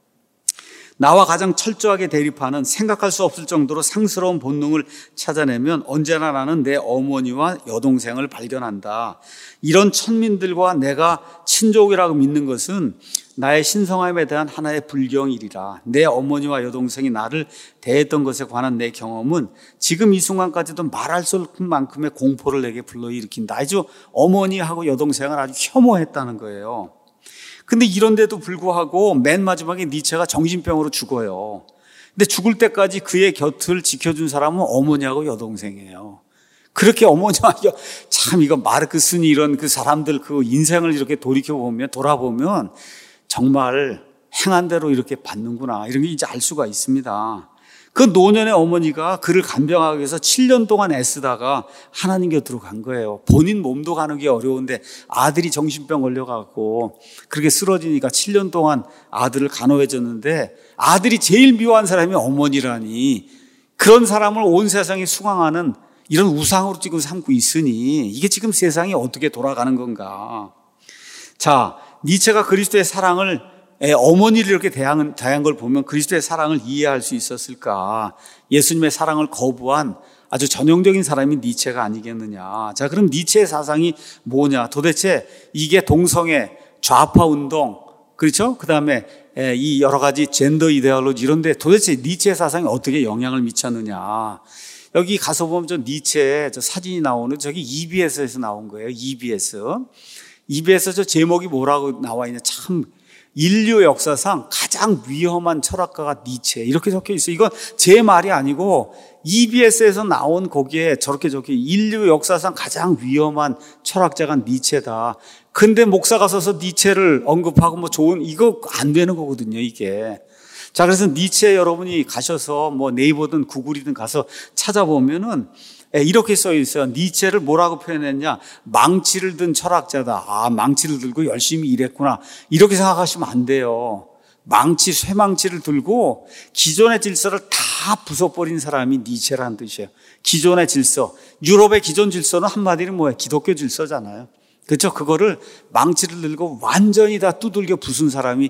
나와 가장 철저하게 대립하는 생각할 수 없을 정도로 상스러운 본능을 찾아내면 언제나 나는 내 어머니와 여동생을 발견한다. 이런 천민들과 내가 친족이라고 믿는 것은 나의 신성함에 대한 하나의 불경이리라. 내 어머니와 여동생이 나를 대했던 것에 관한 내 경험은 지금 이 순간까지도 말할 수 없을 만큼의 공포를 내게 불러일으킨다. 아주 어머니하고 여동생을 아주 혐오했다는 거예요. 근데 이런데도 불구하고 맨 마지막에 니체가 정신병으로 죽어요. 근데 죽을 때까지 그의 곁을 지켜준 사람은 어머니하고 여동생이에요. 그렇게 어머니와 참 이거 마르크스니 이런 그 사람들 그 인생을 이렇게 돌아보면 정말 행한 대로 이렇게 받는구나, 이런 게 이제 알 수가 있습니다. 그 노년의 어머니가 그를 간병하기 위해서 7년 동안 애쓰다가 하나님 곁으로 간 거예요. 본인 몸도 가는 게 어려운데 아들이 정신병 걸려갖고 그렇게 쓰러지니까 7년 동안 아들을 간호해줬는데, 아들이 제일 미워한 사람이 어머니라니, 그런 사람을 온 세상에 숭앙하는 이런 우상으로 지금 삼고 있으니 이게 지금 세상이 어떻게 돌아가는 건가. 자, 니체가 그리스도의 사랑을 어머니를 이렇게 대한 걸 보면 그리스도의 사랑을 이해할 수 있었을까? 예수님의 사랑을 거부한 아주 전형적인 사람이 니체가 아니겠느냐. 자, 그럼 니체의 사상이 뭐냐? 도대체 이게 동성애, 좌파 운동, 그렇죠? 그 다음에 이 여러 가지 젠더 이데올로지 이런데 도대체 니체의 사상이 어떻게 영향을 미쳤느냐? 여기 가서 보면 저 니체의 저 사진이 나오는 저기 EBS에서 나온 거예요. EBS 저 제목이 뭐라고 나와 있냐? 참 인류 역사상 가장 위험한 철학가가 니체 이렇게 적혀 있어요. 이건 제 말이 아니고 EBS에서 나온 거기에 저렇게 인류 역사상 가장 위험한 철학자가 니체다. 근데 목사가 서서 니체를 언급하고 뭐 좋은 이거 안 되는 거거든요, 이게. 자, 그래서 니체 여러분이 가셔서 뭐 네이버든 구글이든 가서 찾아보면은 이렇게 써 있어요. 니체를 뭐라고 표현했냐? 망치를 든 철학자다. 아, 망치를 들고 열심히 일했구나. 이렇게 생각하시면 안 돼요. 쇠망치를 들고 기존의 질서를 다 부숴버린 사람이 니체라는 뜻이에요. 기존의 질서. 유럽의 기존 질서는 한마디로 뭐예요? 기독교 질서잖아요. 그렇죠? 그거를 망치를 들고 완전히 다 두들겨 부순 사람이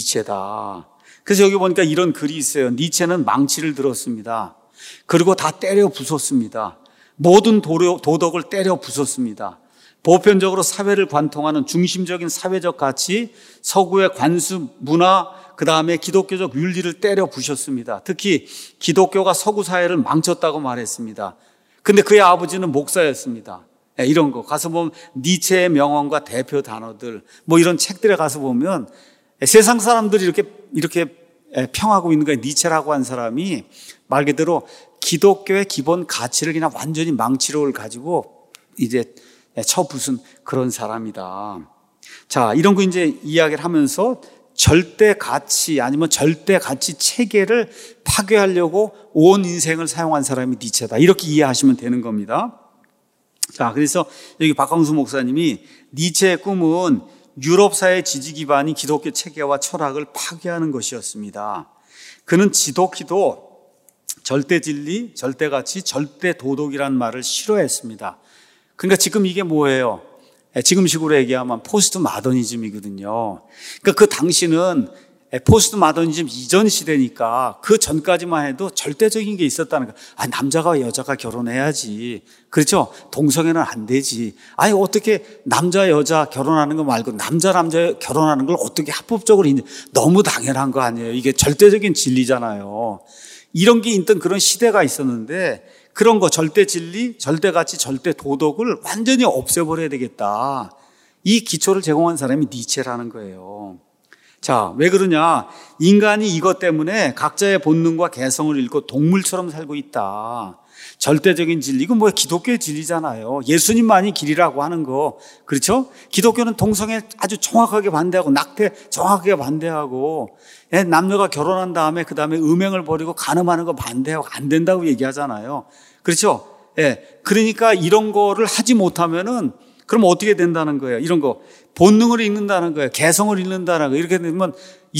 니체다. 그래서 여기 보니까 이런 글이 있어요. 니체는 망치를 들었습니다. 그리고 다 때려 부쉈습니다. 모든 도덕을 때려 부쉈습니다. 보편적으로 사회를 관통하는 중심적인 사회적 가치, 서구의 관습 문화, 그 다음에 기독교적 윤리를 때려 부셨습니다. 특히 기독교가 서구 사회를 망쳤다고 말했습니다. 근데 그의 아버지는 목사였습니다. 이런 거 가서 보면 니체의 명언과 대표 단어들 뭐 이런 책들에 가서 보면 세상 사람들이 이렇게 평하고 있는 거예요. 니체라고 한 사람이 말 그대로 기독교의 기본 가치를 그냥 완전히 망치를 가지고 이제 쳐부순 그런 사람이다. 자, 이런 거 이제 이야기를 하면서 절대 가치 아니면 절대 가치 체계를 파괴하려고 온 인생을 사용한 사람이 니체다. 이렇게 이해하시면 되는 겁니다. 자, 그래서 여기 박광수 목사님이 니체의 꿈은 유럽 사회 지지 기반이 기독교 체계와 철학을 파괴하는 것이었습니다. 그는 지독히도 절대 진리, 절대 가치, 절대 도덕이라는 말을 싫어했습니다. 그러니까 지금 이게 뭐예요? 지금식으로 얘기하면 포스트 마더니즘이거든요. 그러니까 그 당시는 포스트 마더니즘 이전 시대니까 그 전까지만 해도 절대적인 게 있었다는 거예요. 아, 남자가 여자가 결혼해야지. 그렇죠? 동성애는 안 되지. 아니, 어떻게 남자 여자 결혼하는 거 말고 남자 결혼하는 걸 어떻게 합법적으로 너무 당연한 거 아니에요. 이게 절대적인 진리잖아요. 이런 게 있던 그런 시대가 있었는데 그런 거 절대 진리, 절대 가치, 절대 도덕을 완전히 없애버려야 되겠다. 이 기초를 제공한 사람이 니체라는 거예요. 자, 왜 그러냐? 인간이 이것 때문에 각자의 본능과 개성을 잃고 동물처럼 살고 있다. 절대적인 진리, 이건 뭐 기독교의 진리잖아요. 예수님만이 길이라고 하는 거, 그렇죠? 기독교는 동성애 아주 정확하게 반대하고 낙태 정확하게 반대하고 남녀가 결혼한 다음에 그 다음에 음행을 버리고 간음하는 거 반대하고 안 된다고 얘기하잖아요. 그렇죠? 그러니까 이런 거를 하지 못하면은 그럼 어떻게 된다는 거예요? 이런 거 본능을 잃는다는 거예요. 개성을 잃는다는 거예요. 이렇게 되면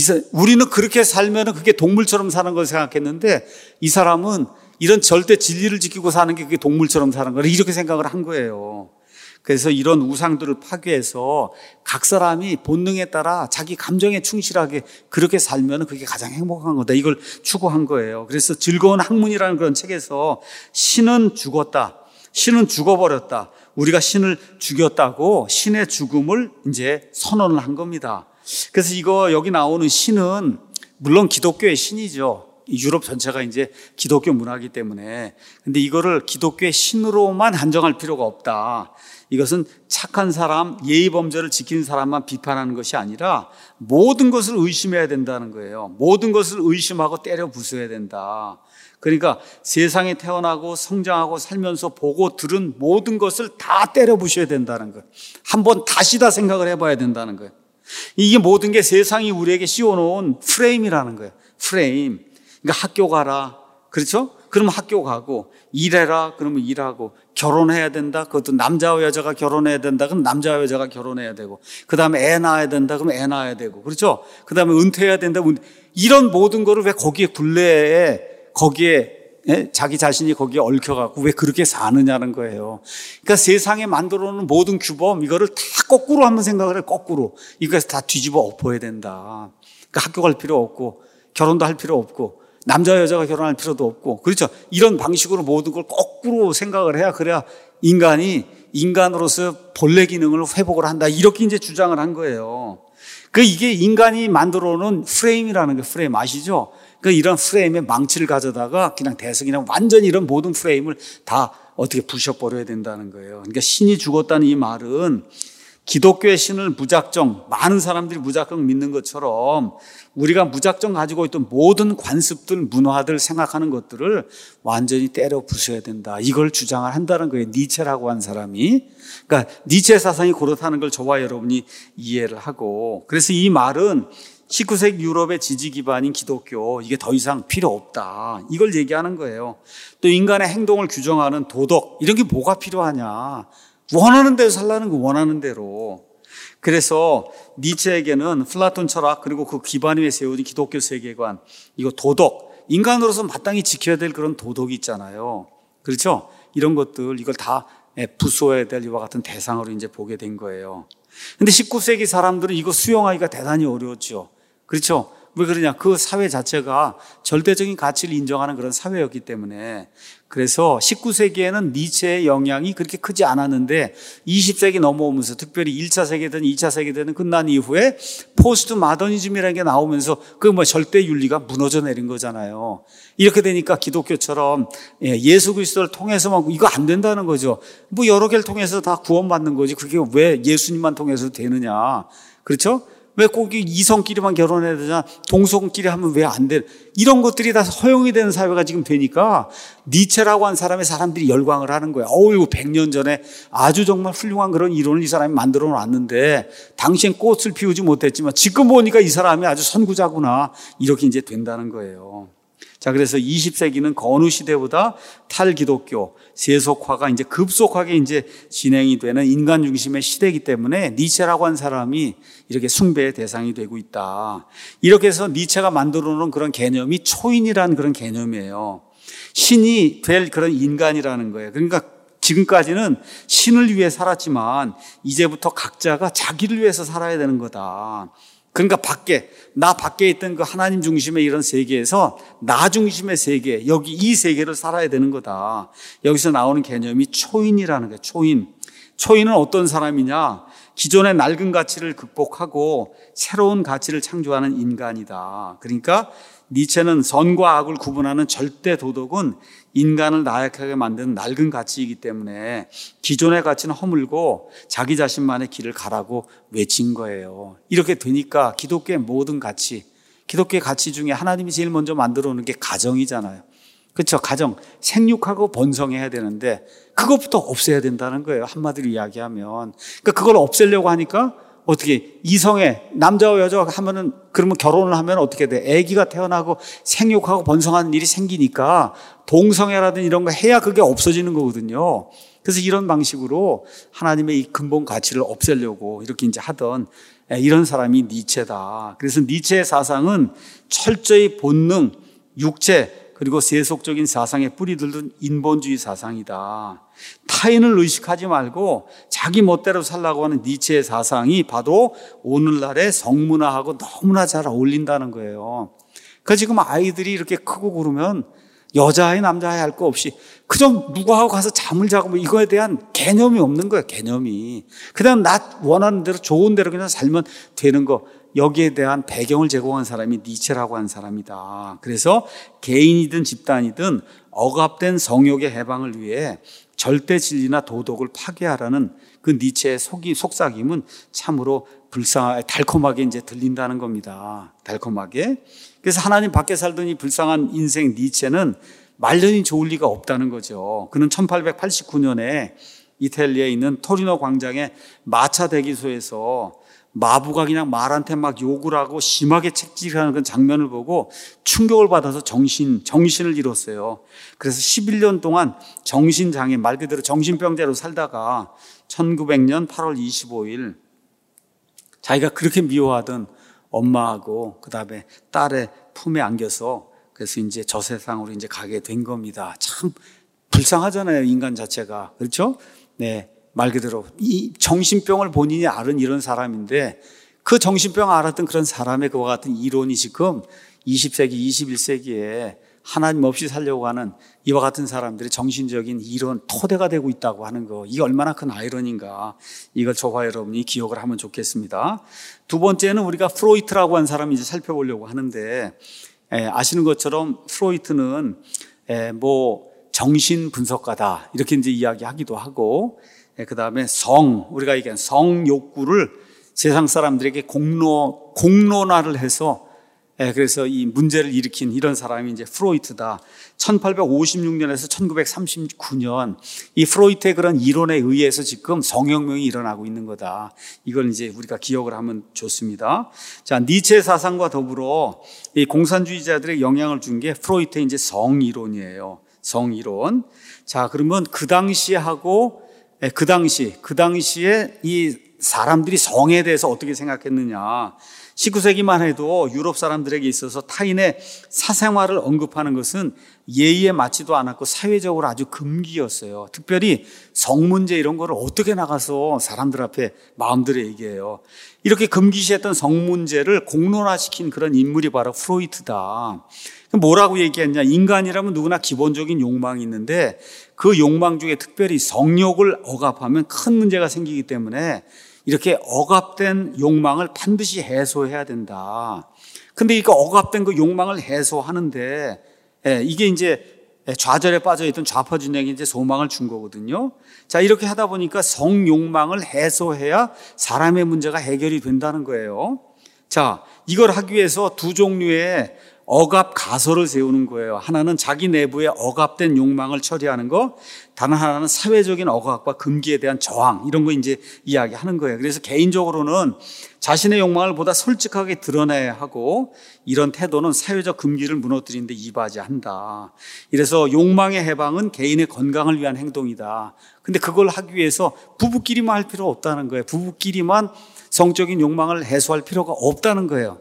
우리는 그렇게 살면은 그게 동물처럼 사는 걸 생각했는데 이 사람은 이런 절대 진리를 지키고 사는 게 그게 동물처럼 사는 거예요. 이렇게 생각을 한 거예요. 그래서 이런 우상들을 파괴해서 각 사람이 본능에 따라 자기 감정에 충실하게 그렇게 살면 그게 가장 행복한 거다. 이걸 추구한 거예요. 그래서 즐거운 학문이라는 그런 책에서 신은 죽었다. 신은 죽어버렸다. 우리가 신을 죽였다고 신의 죽음을 이제 선언을 한 겁니다. 그래서 이거 여기 나오는 신은 물론 기독교의 신이죠. 유럽 전체가 이제 기독교 문화이기 때문에. 근데 이거를 기독교의 신으로만 한정할 필요가 없다. 이것은 착한 사람, 예의 범죄를 지키는 사람만 비판하는 것이 아니라 모든 것을 의심해야 된다는 거예요. 모든 것을 의심하고 때려 부숴야 된다. 그러니까 세상에 태어나고 성장하고 살면서 보고 들은 모든 것을 다 때려 부셔야 된다는 거예요. 한번 다시 다 생각을 해봐야 된다는 거예요. 이게 모든 게 세상이 우리에게 씌워놓은 프레임이라는 거예요. 프레임. 그러니까 학교 가라. 그렇죠? 그러면 학교 가고, 일해라. 그러면 일하고, 결혼해야 된다. 그것도 남자와 여자가 결혼해야 된다. 그럼 남자와 여자가 결혼해야 되고, 그 다음에 애 낳아야 된다. 그럼 애 낳아야 되고, 그렇죠? 그 다음에 은퇴해야 된다. 이런 모든 거를 왜 거기에 굴레에, 거기에 자기 자신이 거기에 얽혀갖고 왜 그렇게 사느냐는 거예요. 그러니까 세상에 만들어 놓은 모든 규범, 이거를 다 거꾸로 한번 생각을 해, 거꾸로. 이거에서 다 뒤집어 엎어야 된다. 그러니까 학교 갈 필요 없고, 결혼도 할 필요 없고, 남자 여자가 결혼할 필요도 없고, 그렇죠? 이런 방식으로 모든 걸 거꾸로 생각을 해야, 그래야 인간이 인간으로서 본래 기능을 회복을 한다. 이렇게 이제 주장을 한 거예요. 이게 인간이 만들어 놓은 프레임이라는 게, 프레임 아시죠? 이런 프레임에 망치를 가져다가 그냥 대성이랑 완전히 이런 모든 프레임을 다 어떻게 부셔버려야 된다는 거예요. 그러니까 신이 죽었다는 이 말은 기독교의 신을 무작정, 많은 사람들이 무작정 믿는 것처럼 우리가 무작정 가지고 있던 모든 관습들, 문화들, 생각하는 것들을 완전히 때려 부숴야 된다. 이걸 주장을 한다는 거예요. 니체라고 한 사람이. 그러니까 니체 사상이 그렇다는 걸 저와 여러분이 이해를 하고, 그래서 이 말은 19세기 유럽의 지지 기반인 기독교, 이게 더 이상 필요 없다. 이걸 얘기하는 거예요. 또 인간의 행동을 규정하는 도덕, 이런 게 뭐가 필요하냐. 원하는 대로 살라는 거, 원하는 대로. 그래서 니체에게는 플라톤 철학, 그리고 그 기반 위에 세워진 기독교 세계관, 이거 도덕, 인간으로서 마땅히 지켜야 될 그런 도덕이 있잖아요. 그렇죠? 이런 것들, 이걸 다 부숴야 될 이와 같은 대상으로 이제 보게 된 거예요. 근데 19세기 사람들은 이거 수용하기가 대단히 어려웠죠. 그렇죠? 왜 그러냐? 그 사회 자체가 절대적인 가치를 인정하는 그런 사회였기 때문에. 그래서 19세기에는 니체의 영향이 그렇게 크지 않았는데 20세기 넘어오면서, 특별히 1차 세계대전, 2차 세계대전 끝난 이후에 포스트 마더니즘이라는 게 나오면서 절대 윤리가 무너져 내린 거잖아요. 이렇게 되니까 기독교처럼 예수 그리스도를 통해서만, 이거 안 된다는 거죠. 여러 개를 통해서 다 구원받는 거지. 그게 왜 예수님만 통해서 되느냐. 그렇죠? 왜 꼭 이성끼리만 결혼해야 되냐? 동성끼리 하면 왜 안 돼? 이런 것들이 다 허용이 되는 사회가 지금 되니까 니체라고 한 사람들이 열광을 하는 거야. 100년 전에 아주 정말 훌륭한 그런 이론을 이 사람이 만들어 놨는데 당시엔 꽃을 피우지 못했지만 지금 보니까 이 사람이 아주 선구자구나. 이렇게 이제 된다는 거예요. 자, 그래서 20세기는 건후 시대보다 탈기독교, 세속화가 이제 급속하게 이제 진행이 되는 인간 중심의 시대이기 때문에 니체라고 한 사람이 이렇게 숭배의 대상이 되고 있다. 이렇게 해서 니체가 만들어 놓은 그런 개념이 초인이라는 그런 개념이에요. 신이 될 그런 인간이라는 거예요. 그러니까 지금까지는 신을 위해 살았지만 이제부터 각자가 자기를 위해서 살아야 되는 거다. 그러니까 나 밖에 있던 그 하나님 중심의 이런 세계에서 나 중심의 세계, 여기 이 세계를 살아야 되는 거다. 여기서 나오는 개념이 초인이라는 거예요. 초인은 어떤 사람이냐? 기존의 낡은 가치를 극복하고 새로운 가치를 창조하는 인간이다. 그러니까 니체는 선과 악을 구분하는 절대 도덕은 인간을 나약하게 만드는 낡은 가치이기 때문에 기존의 가치는 허물고 자기 자신만의 길을 가라고 외친 거예요. 이렇게 되니까 기독교의 모든 가치, 기독교의 가치 중에 하나님이 제일 먼저 만들어 놓은 게 가정이잖아요. 그렇죠? 가정, 생육하고 번성해야 되는데 그것부터 없애야 된다는 거예요. 한마디로 이야기하면. 그러니까 그걸 없애려고 하니까 어떻게 이성애, 남자와 여자가 하면은, 그러면 결혼을 하면 어떻게 돼? 아기가 태어나고 생육하고 번성하는 일이 생기니까 동성애라든 이런 거 해야 그게 없어지는 거거든요. 그래서 이런 방식으로 하나님의 이 근본 가치를 없애려고 이렇게 이제 하던 이런 사람이 니체다. 그래서 니체의 사상은 철저히 본능, 육체, 그리고 세속적인 사상에 뿌리들은 인본주의 사상이다. 타인을 의식하지 말고 자기 멋대로 살라고 하는 니체의 사상이 바로 오늘날의 성문화하고 너무나 잘 어울린다는 거예요. 그러니까 지금 아이들이 이렇게 크고 그러면 여자아이 남자아이 할 거 없이 그냥 누구하고 가서 잠을 자고 이거에 대한 개념이 없는 거예요. 개념이. 그냥 나 원하는 대로 좋은 대로 그냥 살면 되는 거. 여기에 대한 배경을 제공한 사람이 니체라고 한 사람이다. 그래서 개인이든 집단이든 억압된 성욕의 해방을 위해 절대 진리나 도덕을 파괴하라는 그 니체의 속삭임은 참으로 달콤하게 이제 들린다는 겁니다. 달콤하게. 그래서 하나님 밖에 살던 이 불쌍한 인생 니체는 말년이 좋을 리가 없다는 거죠. 그는 1889년에 이탈리아에 있는 토리노 광장의 마차 대기소에서 마부가 그냥 말한테 막 욕을 하고 심하게 책질하는 그런 장면을 보고 충격을 받아서 정신을 잃었어요. 그래서 11년 동안 정신장애, 말 그대로 정신병자로 살다가 1900년 8월 25일 자기가 그렇게 미워하던 엄마하고 그 다음에 딸의 품에 안겨서 그래서 이제 저 세상으로 이제 가게 된 겁니다. 참 불쌍하잖아요, 인간 자체가. 그렇죠? 네. 말 그대로 이 정신병을 본인이 앓은 이런 사람인데 그 정신병을 앓았던 그런 사람의 그와 같은 이론이 지금 20세기, 21세기에 하나님 없이 살려고 하는 이와 같은 사람들의 정신적인 이론, 토대가 되고 있다고 하는 거. 이게 얼마나 큰 아이러니인가. 이걸 저와 여러분이 기억을 하면 좋겠습니다. 두 번째는 우리가 프로이트라고 하는 사람을 이제 살펴보려고 하는데, 아시는 것처럼 프로이트는 정신 분석가다. 이렇게 이제 이야기하기도 하고, 그 다음에 우리가 얘기한 성 욕구를 세상 사람들에게 공론화를 해서 그래서 이 문제를 일으킨 이런 사람이 이제 프로이트다. 1856년에서 1939년 이 프로이트의 그런 이론에 의해서 지금 성혁명이 일어나고 있는 거다. 이걸 이제 우리가 기억을 하면 좋습니다. 자, 니체 사상과 더불어 이 공산주의자들의 영향을 준 게 프로이트의 이제 성이론이에요. 성이론. 자, 그러면 그 당시에 이 사람들이 성에 대해서 어떻게 생각했느냐. 19세기만 해도 유럽 사람들에게 있어서 타인의 사생활을 언급하는 것은 예의에 맞지도 않았고 사회적으로 아주 금기였어요. 특별히 성 문제 이런 거를 어떻게 나가서 사람들 앞에 마음대로 얘기해요. 이렇게 금기시했던 성 문제를 공론화시킨 그런 인물이 바로 프로이트다. 뭐라고 얘기했냐. 인간이라면 누구나 기본적인 욕망이 있는데 그 욕망 중에 특별히 성욕을 억압하면 큰 문제가 생기기 때문에 이렇게 억압된 욕망을 반드시 해소해야 된다. 근데 이거 억압된 그 욕망을 해소하는데 이게 이제 좌절에 빠져있던 좌파 진영이 이제 소망을 준 거거든요. 자, 이렇게 하다 보니까 성욕망을 해소해야 사람의 문제가 해결이 된다는 거예요. 자, 이걸 하기 위해서 두 종류의 억압 가설을 세우는 거예요. 하나는 자기 내부의 억압된 욕망을 처리하는 거, 다른 하나는 사회적인 억압과 금기에 대한 저항, 이런 거 이제 이야기하는 거예요. 그래서 개인적으로는 자신의 욕망을 보다 솔직하게 드러내야 하고, 이런 태도는 사회적 금기를 무너뜨리는데 이바지한다. 이래서 욕망의 해방은 개인의 건강을 위한 행동이다. 근데 그걸 하기 위해서 부부끼리만 할 필요 없다는 거예요. 부부끼리만 성적인 욕망을 해소할 필요가 없다는 거예요.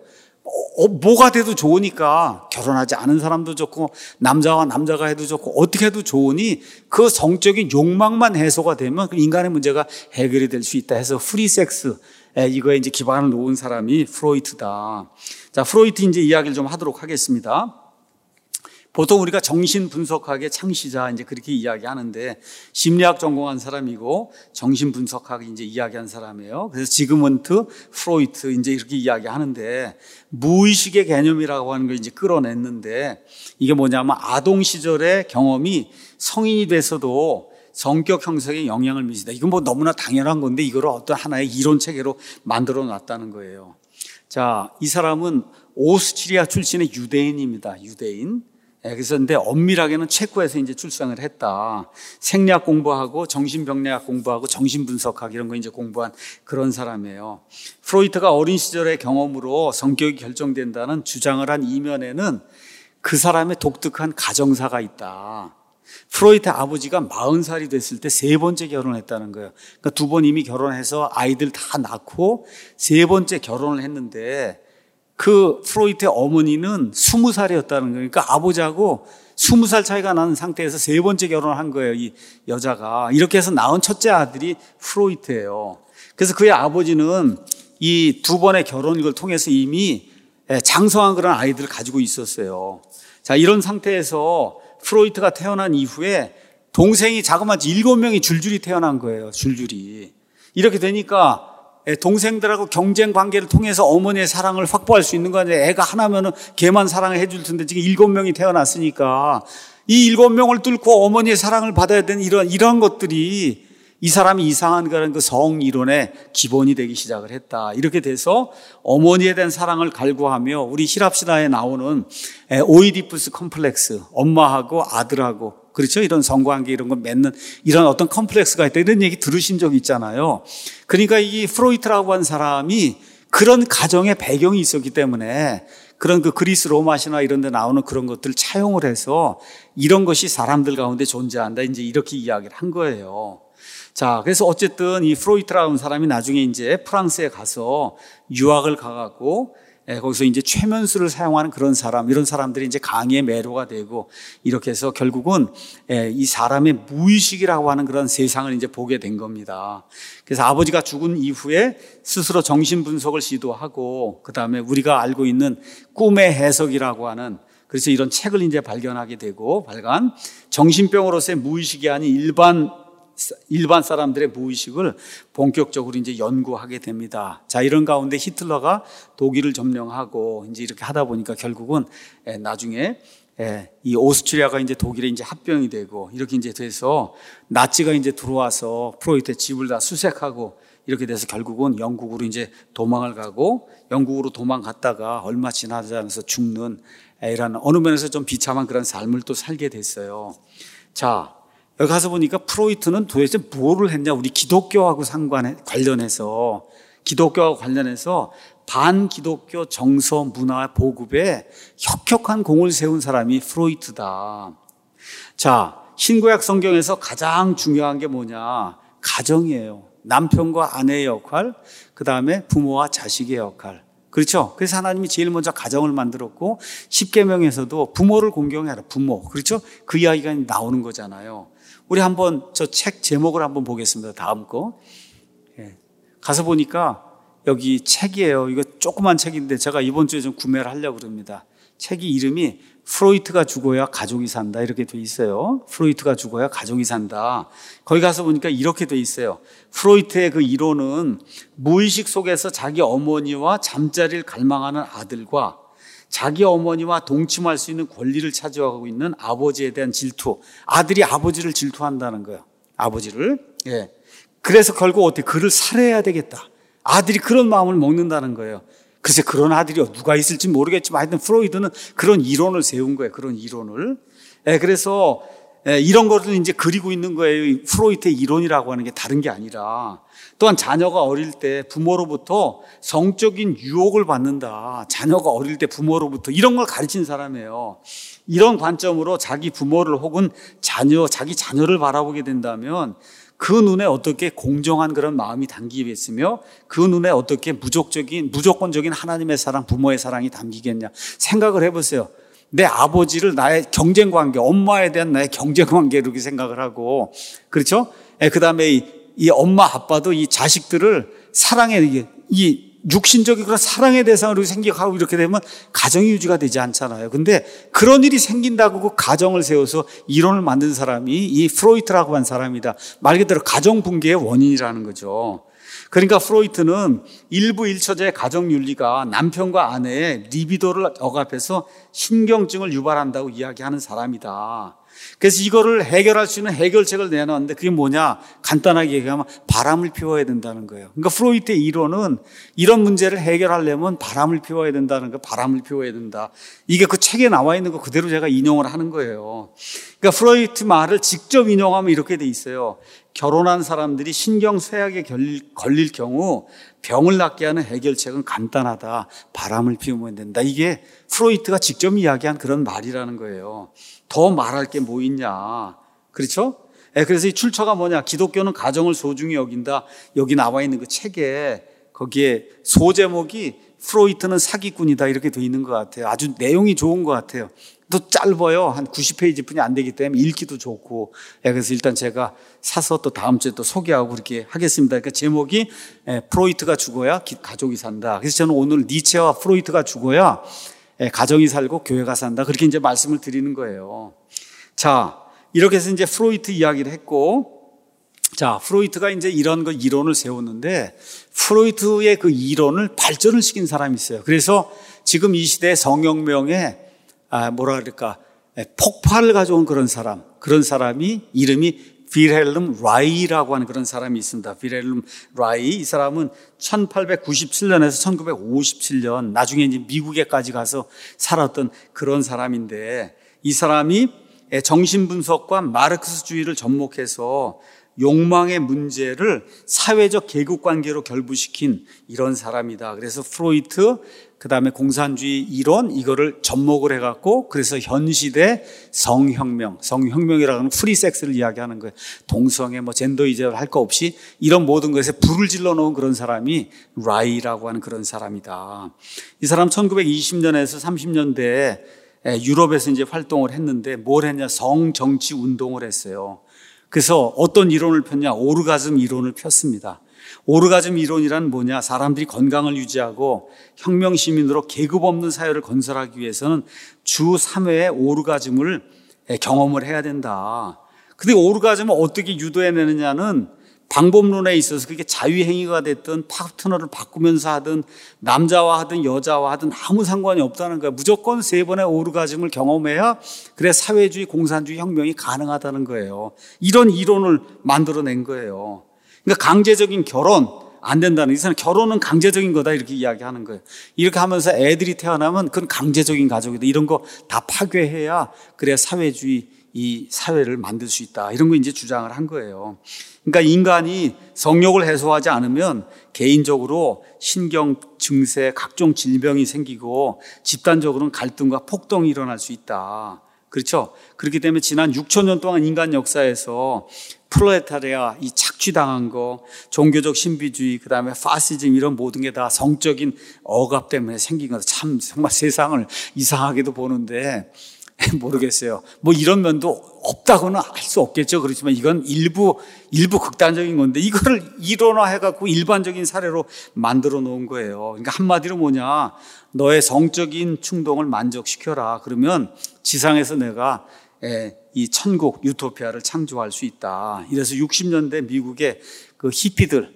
뭐가 돼도 좋으니까 결혼하지 않은 사람도 좋고 남자와 남자가 해도 좋고 어떻게 해도 좋으니 그 성적인 욕망만 해소가 되면 인간의 문제가 해결이 될 수 있다 해서 프리섹스 이거에 이제 기반을 놓은 사람이 프로이트다. 자, 프로이트 이제 이야기를 좀 하도록 하겠습니다. 보통 우리가 정신분석학의 창시자 이제 그렇게 이야기하는데 심리학 전공한 사람이고 정신분석학 이제 이야기한 사람이에요. 그래서 지그문트 프로이트 이제 이렇게 이야기하는데 무의식의 개념이라고 하는 걸 이제 끌어냈는데 이게 뭐냐면 아동 시절의 경험이 성인이 돼서도 성격 형성에 영향을 미친다. 이건 뭐 너무나 당연한 건데 이거를 어떤 하나의 이론 체계로 만들어 놨다는 거예요. 자, 이 사람은 오스트리아 출신의 유대인입니다. 유대인. 그래서 근데 엄밀하게는 체코에서 이제 출생을 했다. 생리학 공부하고 정신병리학 공부하고 정신분석학 이런 거 이제 공부한 그런 사람이에요. 프로이트가 어린 시절의 경험으로 성격이 결정된다는 주장을 한 이면에는 그 사람의 독특한 가정사가 있다. 프로이트 아버지가 40살이 됐을 때 세 번째 결혼을 했다는 거예요. 그러니까 두 번 이미 결혼해서 아이들 다 낳고 세 번째 결혼을 했는데 그 프로이트의 어머니는 20살이었다는 거예요. 그러니까 아버지하고 20살 차이가 나는 상태에서 세 번째 결혼을 한 거예요. 이 여자가. 이렇게 해서 낳은 첫째 아들이 프로이트예요. 그래서 그의 아버지는 이 두 번의 결혼을 통해서 이미 장성한 그런 아이들을 가지고 있었어요. 자, 이런 상태에서 프로이트가 태어난 이후에 동생이 자그마치 7명이 줄줄이 태어난 거예요. 줄줄이. 이렇게 되니까 동생들하고 경쟁 관계를 통해서 어머니의 사랑을 확보할 수 있는 거 아니에요. 애가 하나면은 걔만 사랑을 해줄 텐데 지금 7명이 태어났으니까 이 7명을 뚫고 어머니의 사랑을 받아야 되는 이런 것들이 이 사람이 이상한 그런 그 성이론의 기본이 되기 시작을 했다. 이렇게 돼서 어머니에 대한 사랑을 갈구하며 우리 힐합 신화에 나오는 오이디푸스 컴플렉스, 엄마하고 아들하고 그렇죠? 이런 성관계 이런 거 맺는 이런 어떤 컴플렉스가 있다. 이런 얘기 들으신 적 있잖아요. 그러니까 이 프로이트라고 한 사람이 그런 가정의 배경이 있었기 때문에 그런 그 그리스 로마 신화 이런 데 나오는 그런 것들을 차용을 해서 이런 것이 사람들 가운데 존재한다. 이제 이렇게 이야기를 한 거예요. 자, 그래서 어쨌든 이 프로이트라는 사람이 나중에 이제 프랑스에 가서 유학을 가갖고 거기서 이제 최면수를 사용하는 그런 사람, 이런 사람들이 이제 강의의 매료가 되고, 이렇게 해서 결국은 이 사람의 무의식이라고 하는 그런 세상을 이제 보게 된 겁니다. 그래서 아버지가 죽은 이후에 스스로 정신 분석을 시도하고, 그 다음에 우리가 알고 있는 꿈의 해석이라고 하는, 그래서 이런 책을 이제 발견하게 되고, 정신병으로서의 무의식이 아닌 일반 사람들의 무의식을 본격적으로 이제 연구하게 됩니다. 자, 이런 가운데 히틀러가 독일을 점령하고 이제 이렇게 하다 보니까 결국은 나중에 이 오스트리아가 이제 독일에 이제 합병이 되고, 이렇게 이제 돼서 나치가 이제 들어와서 프로이트의 집을 다 수색하고, 이렇게 돼서 결국은 영국으로 이제 도망을 가고, 영국으로 도망갔다가 얼마 지나지 않아서 죽는 이런 어느 면에서 좀 비참한 그런 삶을 또 살게 됐어요. 자, 여기 가서 보니까 프로이트는 도대체 뭐를 했냐, 우리 기독교하고 관련해서 반기독교 정서 문화 보급에 혁혁한 공을 세운 사람이 프로이트다. 자, 신구약 성경에서 가장 중요한 게 뭐냐? 가정이에요. 남편과 아내의 역할, 그 다음에 부모와 자식의 역할. 그렇죠? 그래서 하나님이 제일 먼저 가정을 만들었고, 십계명에서도 부모를 공경해라, 부모. 그렇죠? 그 이야기가 나오는 거잖아요. 우리 한번 저 책 제목을 한번 보겠습니다. 다음 거. 가서 보니까 여기 책이에요. 이거 조그만 책인데 제가 이번 주에 좀 구매를 하려고 그럽니다. 책이 이름이 프로이트가 죽어야 가족이 산다, 이렇게 돼 있어요. 프로이트가 죽어야 가족이 산다. 거기 가서 보니까 이렇게 돼 있어요. 프로이트의 그 이론은 무의식 속에서 자기 어머니와 잠자리를 갈망하는 아들과 자기 어머니와 동침할 수 있는 권리를 차지하고 있는 아버지에 대한 질투. 아들이 아버지를 질투한다는 거예요. 아버지를. 그래서 결국 어떻게 그를 살해해야 되겠다. 아들이 그런 마음을 먹는다는 거예요. 글쎄 그런 아들이 누가 있을지 모르겠지만 하여튼 프로이드는 그런 이론을 세운 거예요. 그런 이론을. 그래서 이런 것을 이제 그리고 있는 거예요. 프로이트의 이론이라고 하는 게 다른 게 아니라, 또한 자녀가 어릴 때 부모로부터 성적인 유혹을 받는다. 자녀가 어릴 때 부모로부터 이런 걸 가르친 사람이에요. 이런 관점으로 자기 부모를 혹은 자기 자녀를 바라보게 된다면 그 눈에 어떻게 공정한 그런 마음이 담기겠으며 그 눈에 어떻게 무조건적인 하나님의 사랑, 부모의 사랑이 담기겠냐. 생각을 해보세요. 내 아버지를 나의 경쟁관계, 엄마에 대한 나의 경쟁관계로 이렇게 생각을 하고, 그렇죠? 그 다음에 이 엄마 아빠도 이 자식들을 이 육신적인 그런 사랑의 대상으로 생각하고 이렇게 되면 가정이 유지가 되지 않잖아요. 근데 그런 일이 생긴다고 그 가정을 세워서 이론을 만든 사람이 이 프로이트라고 한 사람이다. 말 그대로 가정 붕괴의 원인이라는 거죠. 그러니까 프로이트는 일부 일처제의 가정윤리가 남편과 아내의 리비도를 억압해서 신경증을 유발한다고 이야기하는 사람이다. 그래서 이거를 해결할 수 있는 해결책을 내놨는데 그게 뭐냐? 간단하게 얘기하면 바람을 피워야 된다는 거예요. 그러니까 프로이트의 이론은 이런 문제를 해결하려면 바람을 피워야 된다는 거예요. 바람을 피워야 된다. 이게 그 책에 나와 있는 거 그대로 제가 인용을 하는 거예요. 그러니까 프로이트 말을 직접 인용하면 이렇게 돼 있어요. 결혼한 사람들이 신경쇠약에 걸릴 경우 병을 낫게 하는 해결책은 간단하다. 바람을 피우면 된다. 이게 프로이트가 직접 이야기한 그런 말이라는 거예요. 더 말할 게 뭐 있냐. 그렇죠? 그래서 이 출처가 뭐냐. 기독교는 가정을 소중히 여긴다. 여기 나와 있는 그 책에 거기에 소제목이 프로이트는 사기꾼이다 이렇게 돼 있는 것 같아요. 아주 내용이 좋은 것 같아요. 또 짧아요. 한 90페이지뿐이 안 되기 때문에 읽기도 좋고. 그래서 일단 제가 사서 또 다음 주에 또 소개하고 그렇게 하겠습니다. 그러니까 제목이 프로이트가 죽어야 가족이 산다. 그래서 저는 오늘 니체와 프로이트가 죽어야 가정이 살고 교회가 산다. 그렇게 이제 말씀을 드리는 거예요. 자, 이렇게 해서 이제 프로이트 이야기를 했고, 자, 프로이트가 이제 이런 거 이론을 세웠는데, 프로이트의 그 이론을 발전을 시킨 사람이 있어요. 그래서 지금 이 시대 성혁명에 폭발을 가져온 그런 사람이 이름이 빌헬름 라이라고 하는 그런 사람이 있습니다. 빌헬름 라이. 이 사람은 1897년에서 1957년, 나중에 이제 미국에까지 가서 살았던 그런 사람인데, 이 사람이 정신분석과 마르크스주의를 접목해서 욕망의 문제를 사회적 계급관계로 결부시킨 이런 사람이다. 그래서 프로이트, 그 다음에 공산주의 이론, 이거를 접목을 해갖고, 그래서 현 시대 성혁명이라고 하는 프리섹스를 이야기하는 거예요. 동성애, 젠더 이제를 할 거 없이 이런 모든 것에 불을 질러 놓은 그런 사람이 라이라고 하는 그런 사람이다. 이 사람 1920년에서 30년대에 유럽에서 이제 활동을 했는데 뭘 했냐? 성정치 운동을 했어요. 그래서 어떤 이론을 폈냐? 오르가즘 이론을 폈습니다. 오르가즘 이론이란 뭐냐? 사람들이 건강을 유지하고 혁명 시민으로 계급 없는 사회를 건설하기 위해서는 주 3회의 오르가즘을 경험을 해야 된다. 근데 오르가즘을 어떻게 유도해내느냐는 방법론에 있어서 그게 자유행위가 됐든 파트너를 바꾸면서 하든 남자와 하든 여자와 하든 아무 상관이 없다는 거예요. 무조건 3번의 오르가즘을 경험해야 그래 사회주의 공산주의 혁명이 가능하다는 거예요. 이런 이론을 만들어낸 거예요. 그러니까 강제적인 결혼 안 된다는, 이 사람 결혼은 강제적인 거다 이렇게 이야기하는 거예요. 이렇게 하면서 애들이 태어나면 그건 강제적인 가족이다. 이런 거 다 파괴해야 그래야 사회주의 이 사회를 만들 수 있다. 이런 거 이제 주장을 한 거예요. 그러니까 인간이 성욕을 해소하지 않으면 개인적으로 신경 증세, 각종 질병이 생기고 집단적으로는 갈등과 폭동이 일어날 수 있다. 그렇죠? 그렇기 때문에 지난 6,000년 동안 인간 역사에서 프롤레타리아 이 착취당한 거, 종교적 신비주의, 그 다음에 파시즘 이런 모든 게 다 성적인 억압 때문에 생긴 거다. 참 정말 세상을 이상하게도 보는데 모르겠어요. 이런 면도 없다고는 할 수 없겠죠. 그렇지만 이건 일부 극단적인 건데 이거를 일원화해갖고 일반적인 사례로 만들어 놓은 거예요. 그러니까 한마디로 뭐냐? 너의 성적인 충동을 만족시켜라. 그러면 지상에서 내가 이 천국, 유토피아를 창조할 수 있다. 이래서 60년대 미국의 그 히피들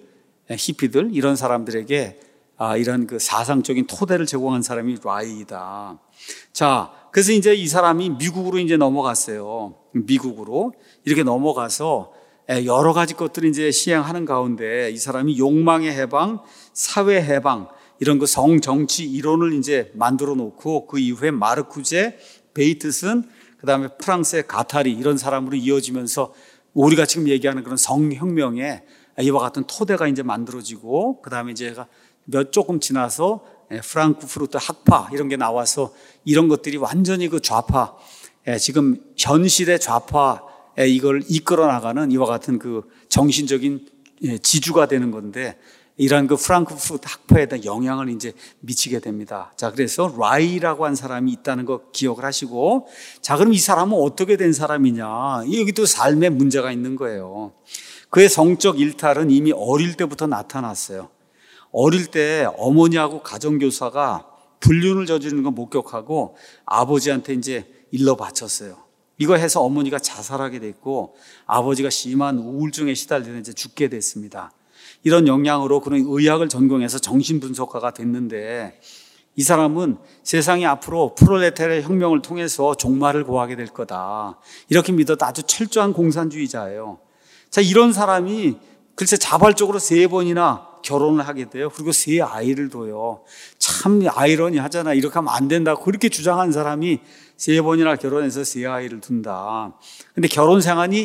이런 사람들에게 이런 그 사상적인 토대를 제공한 사람이 라이다. 자, 그래서 이제 이 사람이 미국으로 이제 넘어갔어요. 미국으로 이렇게 넘어가서 여러 가지 것들을 이제 시행하는 가운데 이 사람이 욕망의 해방, 사회 해방 이런 그 성정치 이론을 이제 만들어 놓고 그 이후에 마르쿠제, 베이트슨, 그 다음에 프랑스의 가타리 이런 사람으로 이어지면서 우리가 지금 얘기하는 그런 성혁명에 이와 같은 토대가 이제 만들어지고 그 다음에 이제 조금 지나서 프랑크푸르트 학파 이런 게 나와서 이런 것들이 완전히 그 좌파, 지금 현실의 좌파 이걸 이끌어 나가는 이와 같은 그 정신적인 지주가 되는 건데 이러한 그 프랑크푸르트 학파에 대한 영향을 이제 미치게 됩니다. 자, 그래서 라이라고 한 사람이 있다는 거 기억을 하시고, 자, 그럼 이 사람은 어떻게 된 사람이냐? 여기도 삶에 문제가 있는 거예요. 그의 성적 일탈은 이미 어릴 때부터 나타났어요. 어릴 때 어머니하고 가정교사가 불륜을 저지르는 걸 목격하고 아버지한테 이제 일러 바쳤어요. 이거 해서 어머니가 자살하게 됐고 아버지가 심한 우울증에 시달리는 이제 죽게 됐습니다. 이런 영향으로 그런 의학을 전공해서 정신분석가가 됐는데 이 사람은 세상이 앞으로 프롤레타리아 혁명을 통해서 종말을 고하게 될 거다. 이렇게 믿었다. 아주 철저한 공산주의자예요. 자, 이런 사람이 글쎄 자발적으로 3번이나 결혼을 하게 돼요. 그리고 3아이를 둬요. 참 아이러니하잖아. 이렇게 하면 안 된다고 그렇게 주장한 사람이 3번이나 결혼해서 3아이를 둔다. 근데 결혼 생활이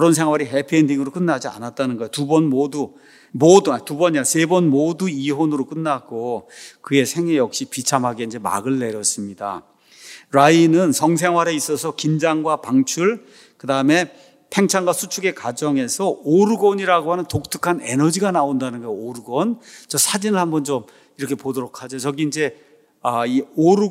해피엔딩으로 끝나지 않았다는 거예요. 2번 모두 3번 모두 이혼으로 끝났고 그의 생애 역시 비참하게 이제 막을 내렸습니다. 라이는 성생활에 있어서 긴장과 방출, 그 다음에 팽창과 수축의 과정에서 오르곤이라고 하는 독특한 에너지가 나온다는 거예요. 오르곤. 저 사진을 한번 좀 이렇게 보도록 하죠. 저기 이제 이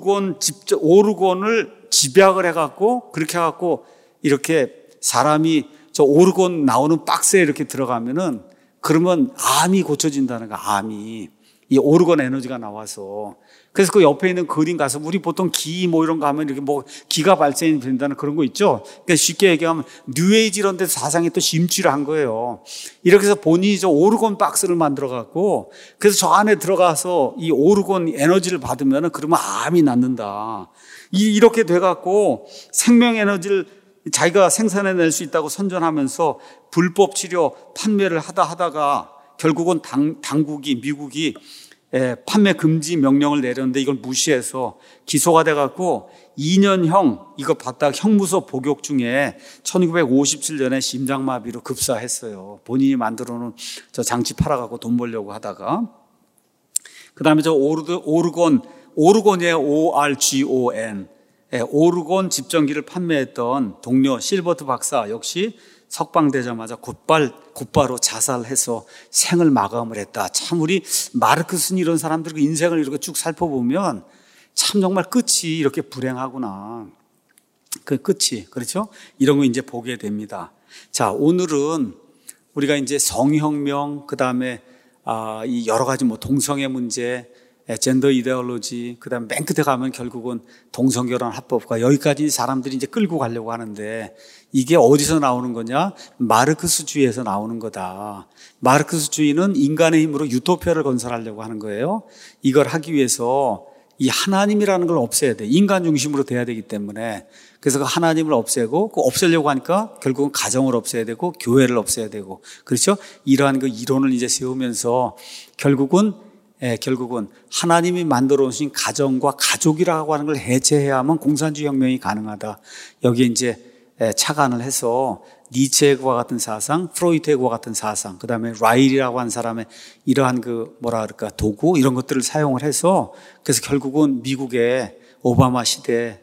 오르곤을 집약을 해갖고 그렇게 해갖고 이렇게 사람이 저 오르곤 나오는 박스에 이렇게 들어가면은 그러면 암이 고쳐진다는 거야. 암이 이 오르곤 에너지가 나와서. 그래서 그 옆에 있는 그림 가서 우리 보통 기 이런 거 하면 이렇게 기가 발생이 된다는 그런 거 있죠. 그러니까 쉽게 얘기하면 뉴에이지 이런 데 사상에 또 심취를 한 거예요. 이렇게 해서 본인이 저 오르곤 박스를 만들어 갖고 그래서 저 안에 들어가서 이 오르곤 에너지를 받으면 그러면 암이 낫는다. 이렇게 돼 갖고 생명 에너지를 자기가 생산해낼 수 있다고 선전하면서 불법 치료 판매를 하다가 결국은 미국이 판매 금지 명령을 내렸는데 이걸 무시해서 기소가 돼갖고 2년형 이거 받다가 형무소 복역 중에 1957년에 심장마비로 급사했어요. 본인이 만들어 놓은 저 장치 팔아갖고 돈 벌려고 하다가. 그 다음에 저 오르곤 오르곤이에요. ORGON. 오르곤 집전기를 판매했던 동료 실버트 박사 역시 석방되자마자 곧바로 자살해서 생을 마감을 했다. 참 우리 마르크스는 이런 사람들 그 인생을 이렇게 쭉 살펴보면 참 정말 끝이 이렇게 불행하구나. 그 끝이, 그렇죠? 이런 거 이제 보게 됩니다. 자, 오늘은 우리가 이제 성혁명, 그 다음에 이 여러 가지 뭐 동성애 문제, 젠더 이데올로지, 그 다음에 맨 끝에 가면 결국은 동성결혼 합법과 여기까지 사람들이 이제 끌고 가려고 하는데 이게 어디서 나오는 거냐? 마르크스주의에서 나오는 거다. 마르크스주의는 인간의 힘으로 유토피아를 건설하려고 하는 거예요. 이걸 하기 위해서 이 하나님이라는 걸 없애야 돼. 인간 중심으로 돼야 되기 때문에. 그래서 그 하나님을 없애고, 그 없애려고 하니까 결국은 가정을 없애야 되고, 교회를 없애야 되고. 그렇죠? 이러한 그 이론을 이제 세우면서 결국은 하나님이 만들어 오신 가정과 가족이라고 하는 걸 해체해야만 공산주의 혁명이 가능하다. 여기에 이제 착안을 해서 니체과 같은 사상, 프로이트과 같은 사상, 그 다음에 라일이라고 하는 사람의 이러한 도구, 이런 것들을 사용을 해서 그래서 결국은 미국의 오바마 시대에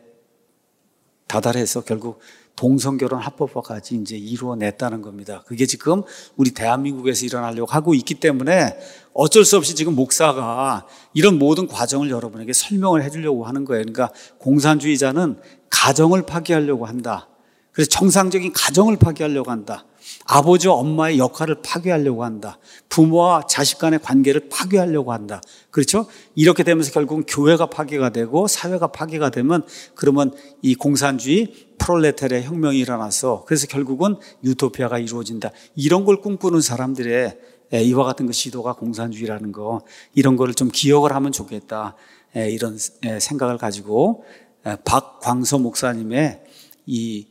다달해서 결국 동성결혼 합법화까지 이제 이루어냈다는 겁니다. 그게 지금 우리 대한민국에서 일어나려고 하고 있기 때문에 어쩔 수 없이 지금 목사가 이런 모든 과정을 여러분에게 설명을 해주려고 하는 거예요. 그러니까 공산주의자는 가정을 파괴하려고 한다. 그래서 정상적인 가정을 파괴하려고 한다. 아버지와 엄마의 역할을 파괴하려고 한다. 부모와 자식 간의 관계를 파괴하려고 한다. 그렇죠? 이렇게 되면서 결국은 교회가 파괴가 되고 사회가 파괴가 되면 그러면 이 공산주의 프롤레타리아 혁명이 일어나서 그래서 결국은 유토피아가 이루어진다. 이런 걸 꿈꾸는 사람들의 이와 같은 그 시도가 공산주의라는 거, 이런 거를 좀 기억을 하면 좋겠다. 이런 생각을 가지고 박광서 목사님의 이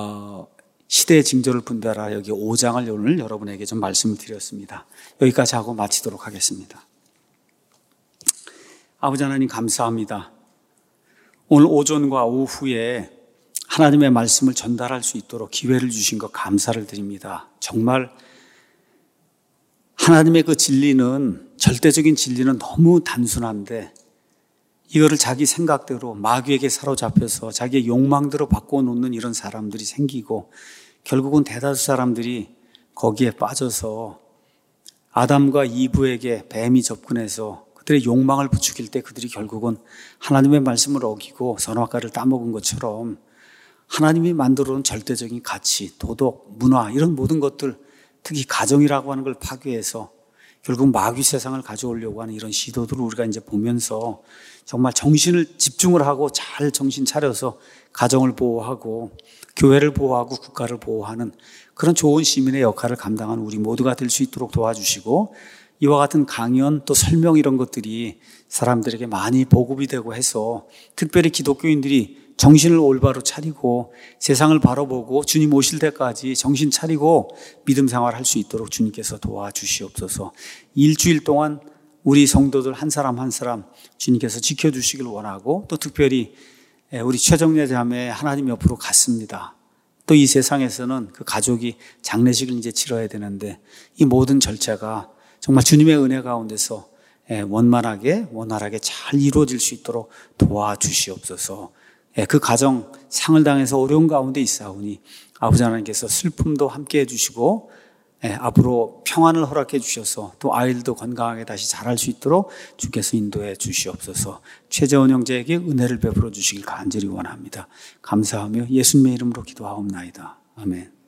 시대의 징조를 분별하라 여기 5장을 오늘 여러분에게 좀 말씀을 드렸습니다. 여기까지 하고 마치도록 하겠습니다. 아버지 하나님 감사합니다. 오늘 오전과 오후에 하나님의 말씀을 전달할 수 있도록 기회를 주신 것 감사를 드립니다. 정말 하나님의 그 진리는, 절대적인 진리는 너무 단순한데 이거를 자기 생각대로 마귀에게 사로잡혀서 자기의 욕망대로 바꿔놓는 이런 사람들이 생기고 결국은 대다수 사람들이 거기에 빠져서 아담과 이브에게 뱀이 접근해서 그들의 욕망을 부추길 때 그들이 결국은 하나님의 말씀을 어기고 선악과를 따먹은 것처럼 하나님이 만들어 놓은 절대적인 가치, 도덕, 문화 이런 모든 것들, 특히 가정이라고 하는 걸 파괴해서 결국 마귀 세상을 가져오려고 하는 이런 시도들을 우리가 이제 보면서 정말 정신을 집중을 하고 잘 정신 차려서 가정을 보호하고 교회를 보호하고 국가를 보호하는 그런 좋은 시민의 역할을 감당하는 우리 모두가 될 수 있도록 도와주시고 이와 같은 강연 또 설명 이런 것들이 사람들에게 많이 보급이 되고 해서 특별히 기독교인들이 정신을 올바로 차리고 세상을 바라보고 주님 오실 때까지 정신 차리고 믿음 생활할 수 있도록 주님께서 도와주시옵소서. 일주일 동안 우리 성도들 한 사람 한 사람 주님께서 지켜주시길 원하고 또 특별히 우리 최정래 자매 하나님 옆으로 갔습니다. 또 이 세상에서는 그 가족이 장례식을 이제 치러야 되는데 이 모든 절차가 정말 주님의 은혜 가운데서 원만하게 원활하게 잘 이루어질 수 있도록 도와주시옵소서. 그 가정 상을 당해서 어려운 가운데 있사오니 아버지 하나님께서 슬픔도 함께 해주시고 앞으로 평안을 허락해 주셔서 또 아이들도 건강하게 다시 자랄 수 있도록 주께서 인도해 주시옵소서. 최재원 형제에게 은혜를 베풀어 주시길 간절히 원합니다. 감사하며 예수님의 이름으로 기도하옵나이다. 아멘.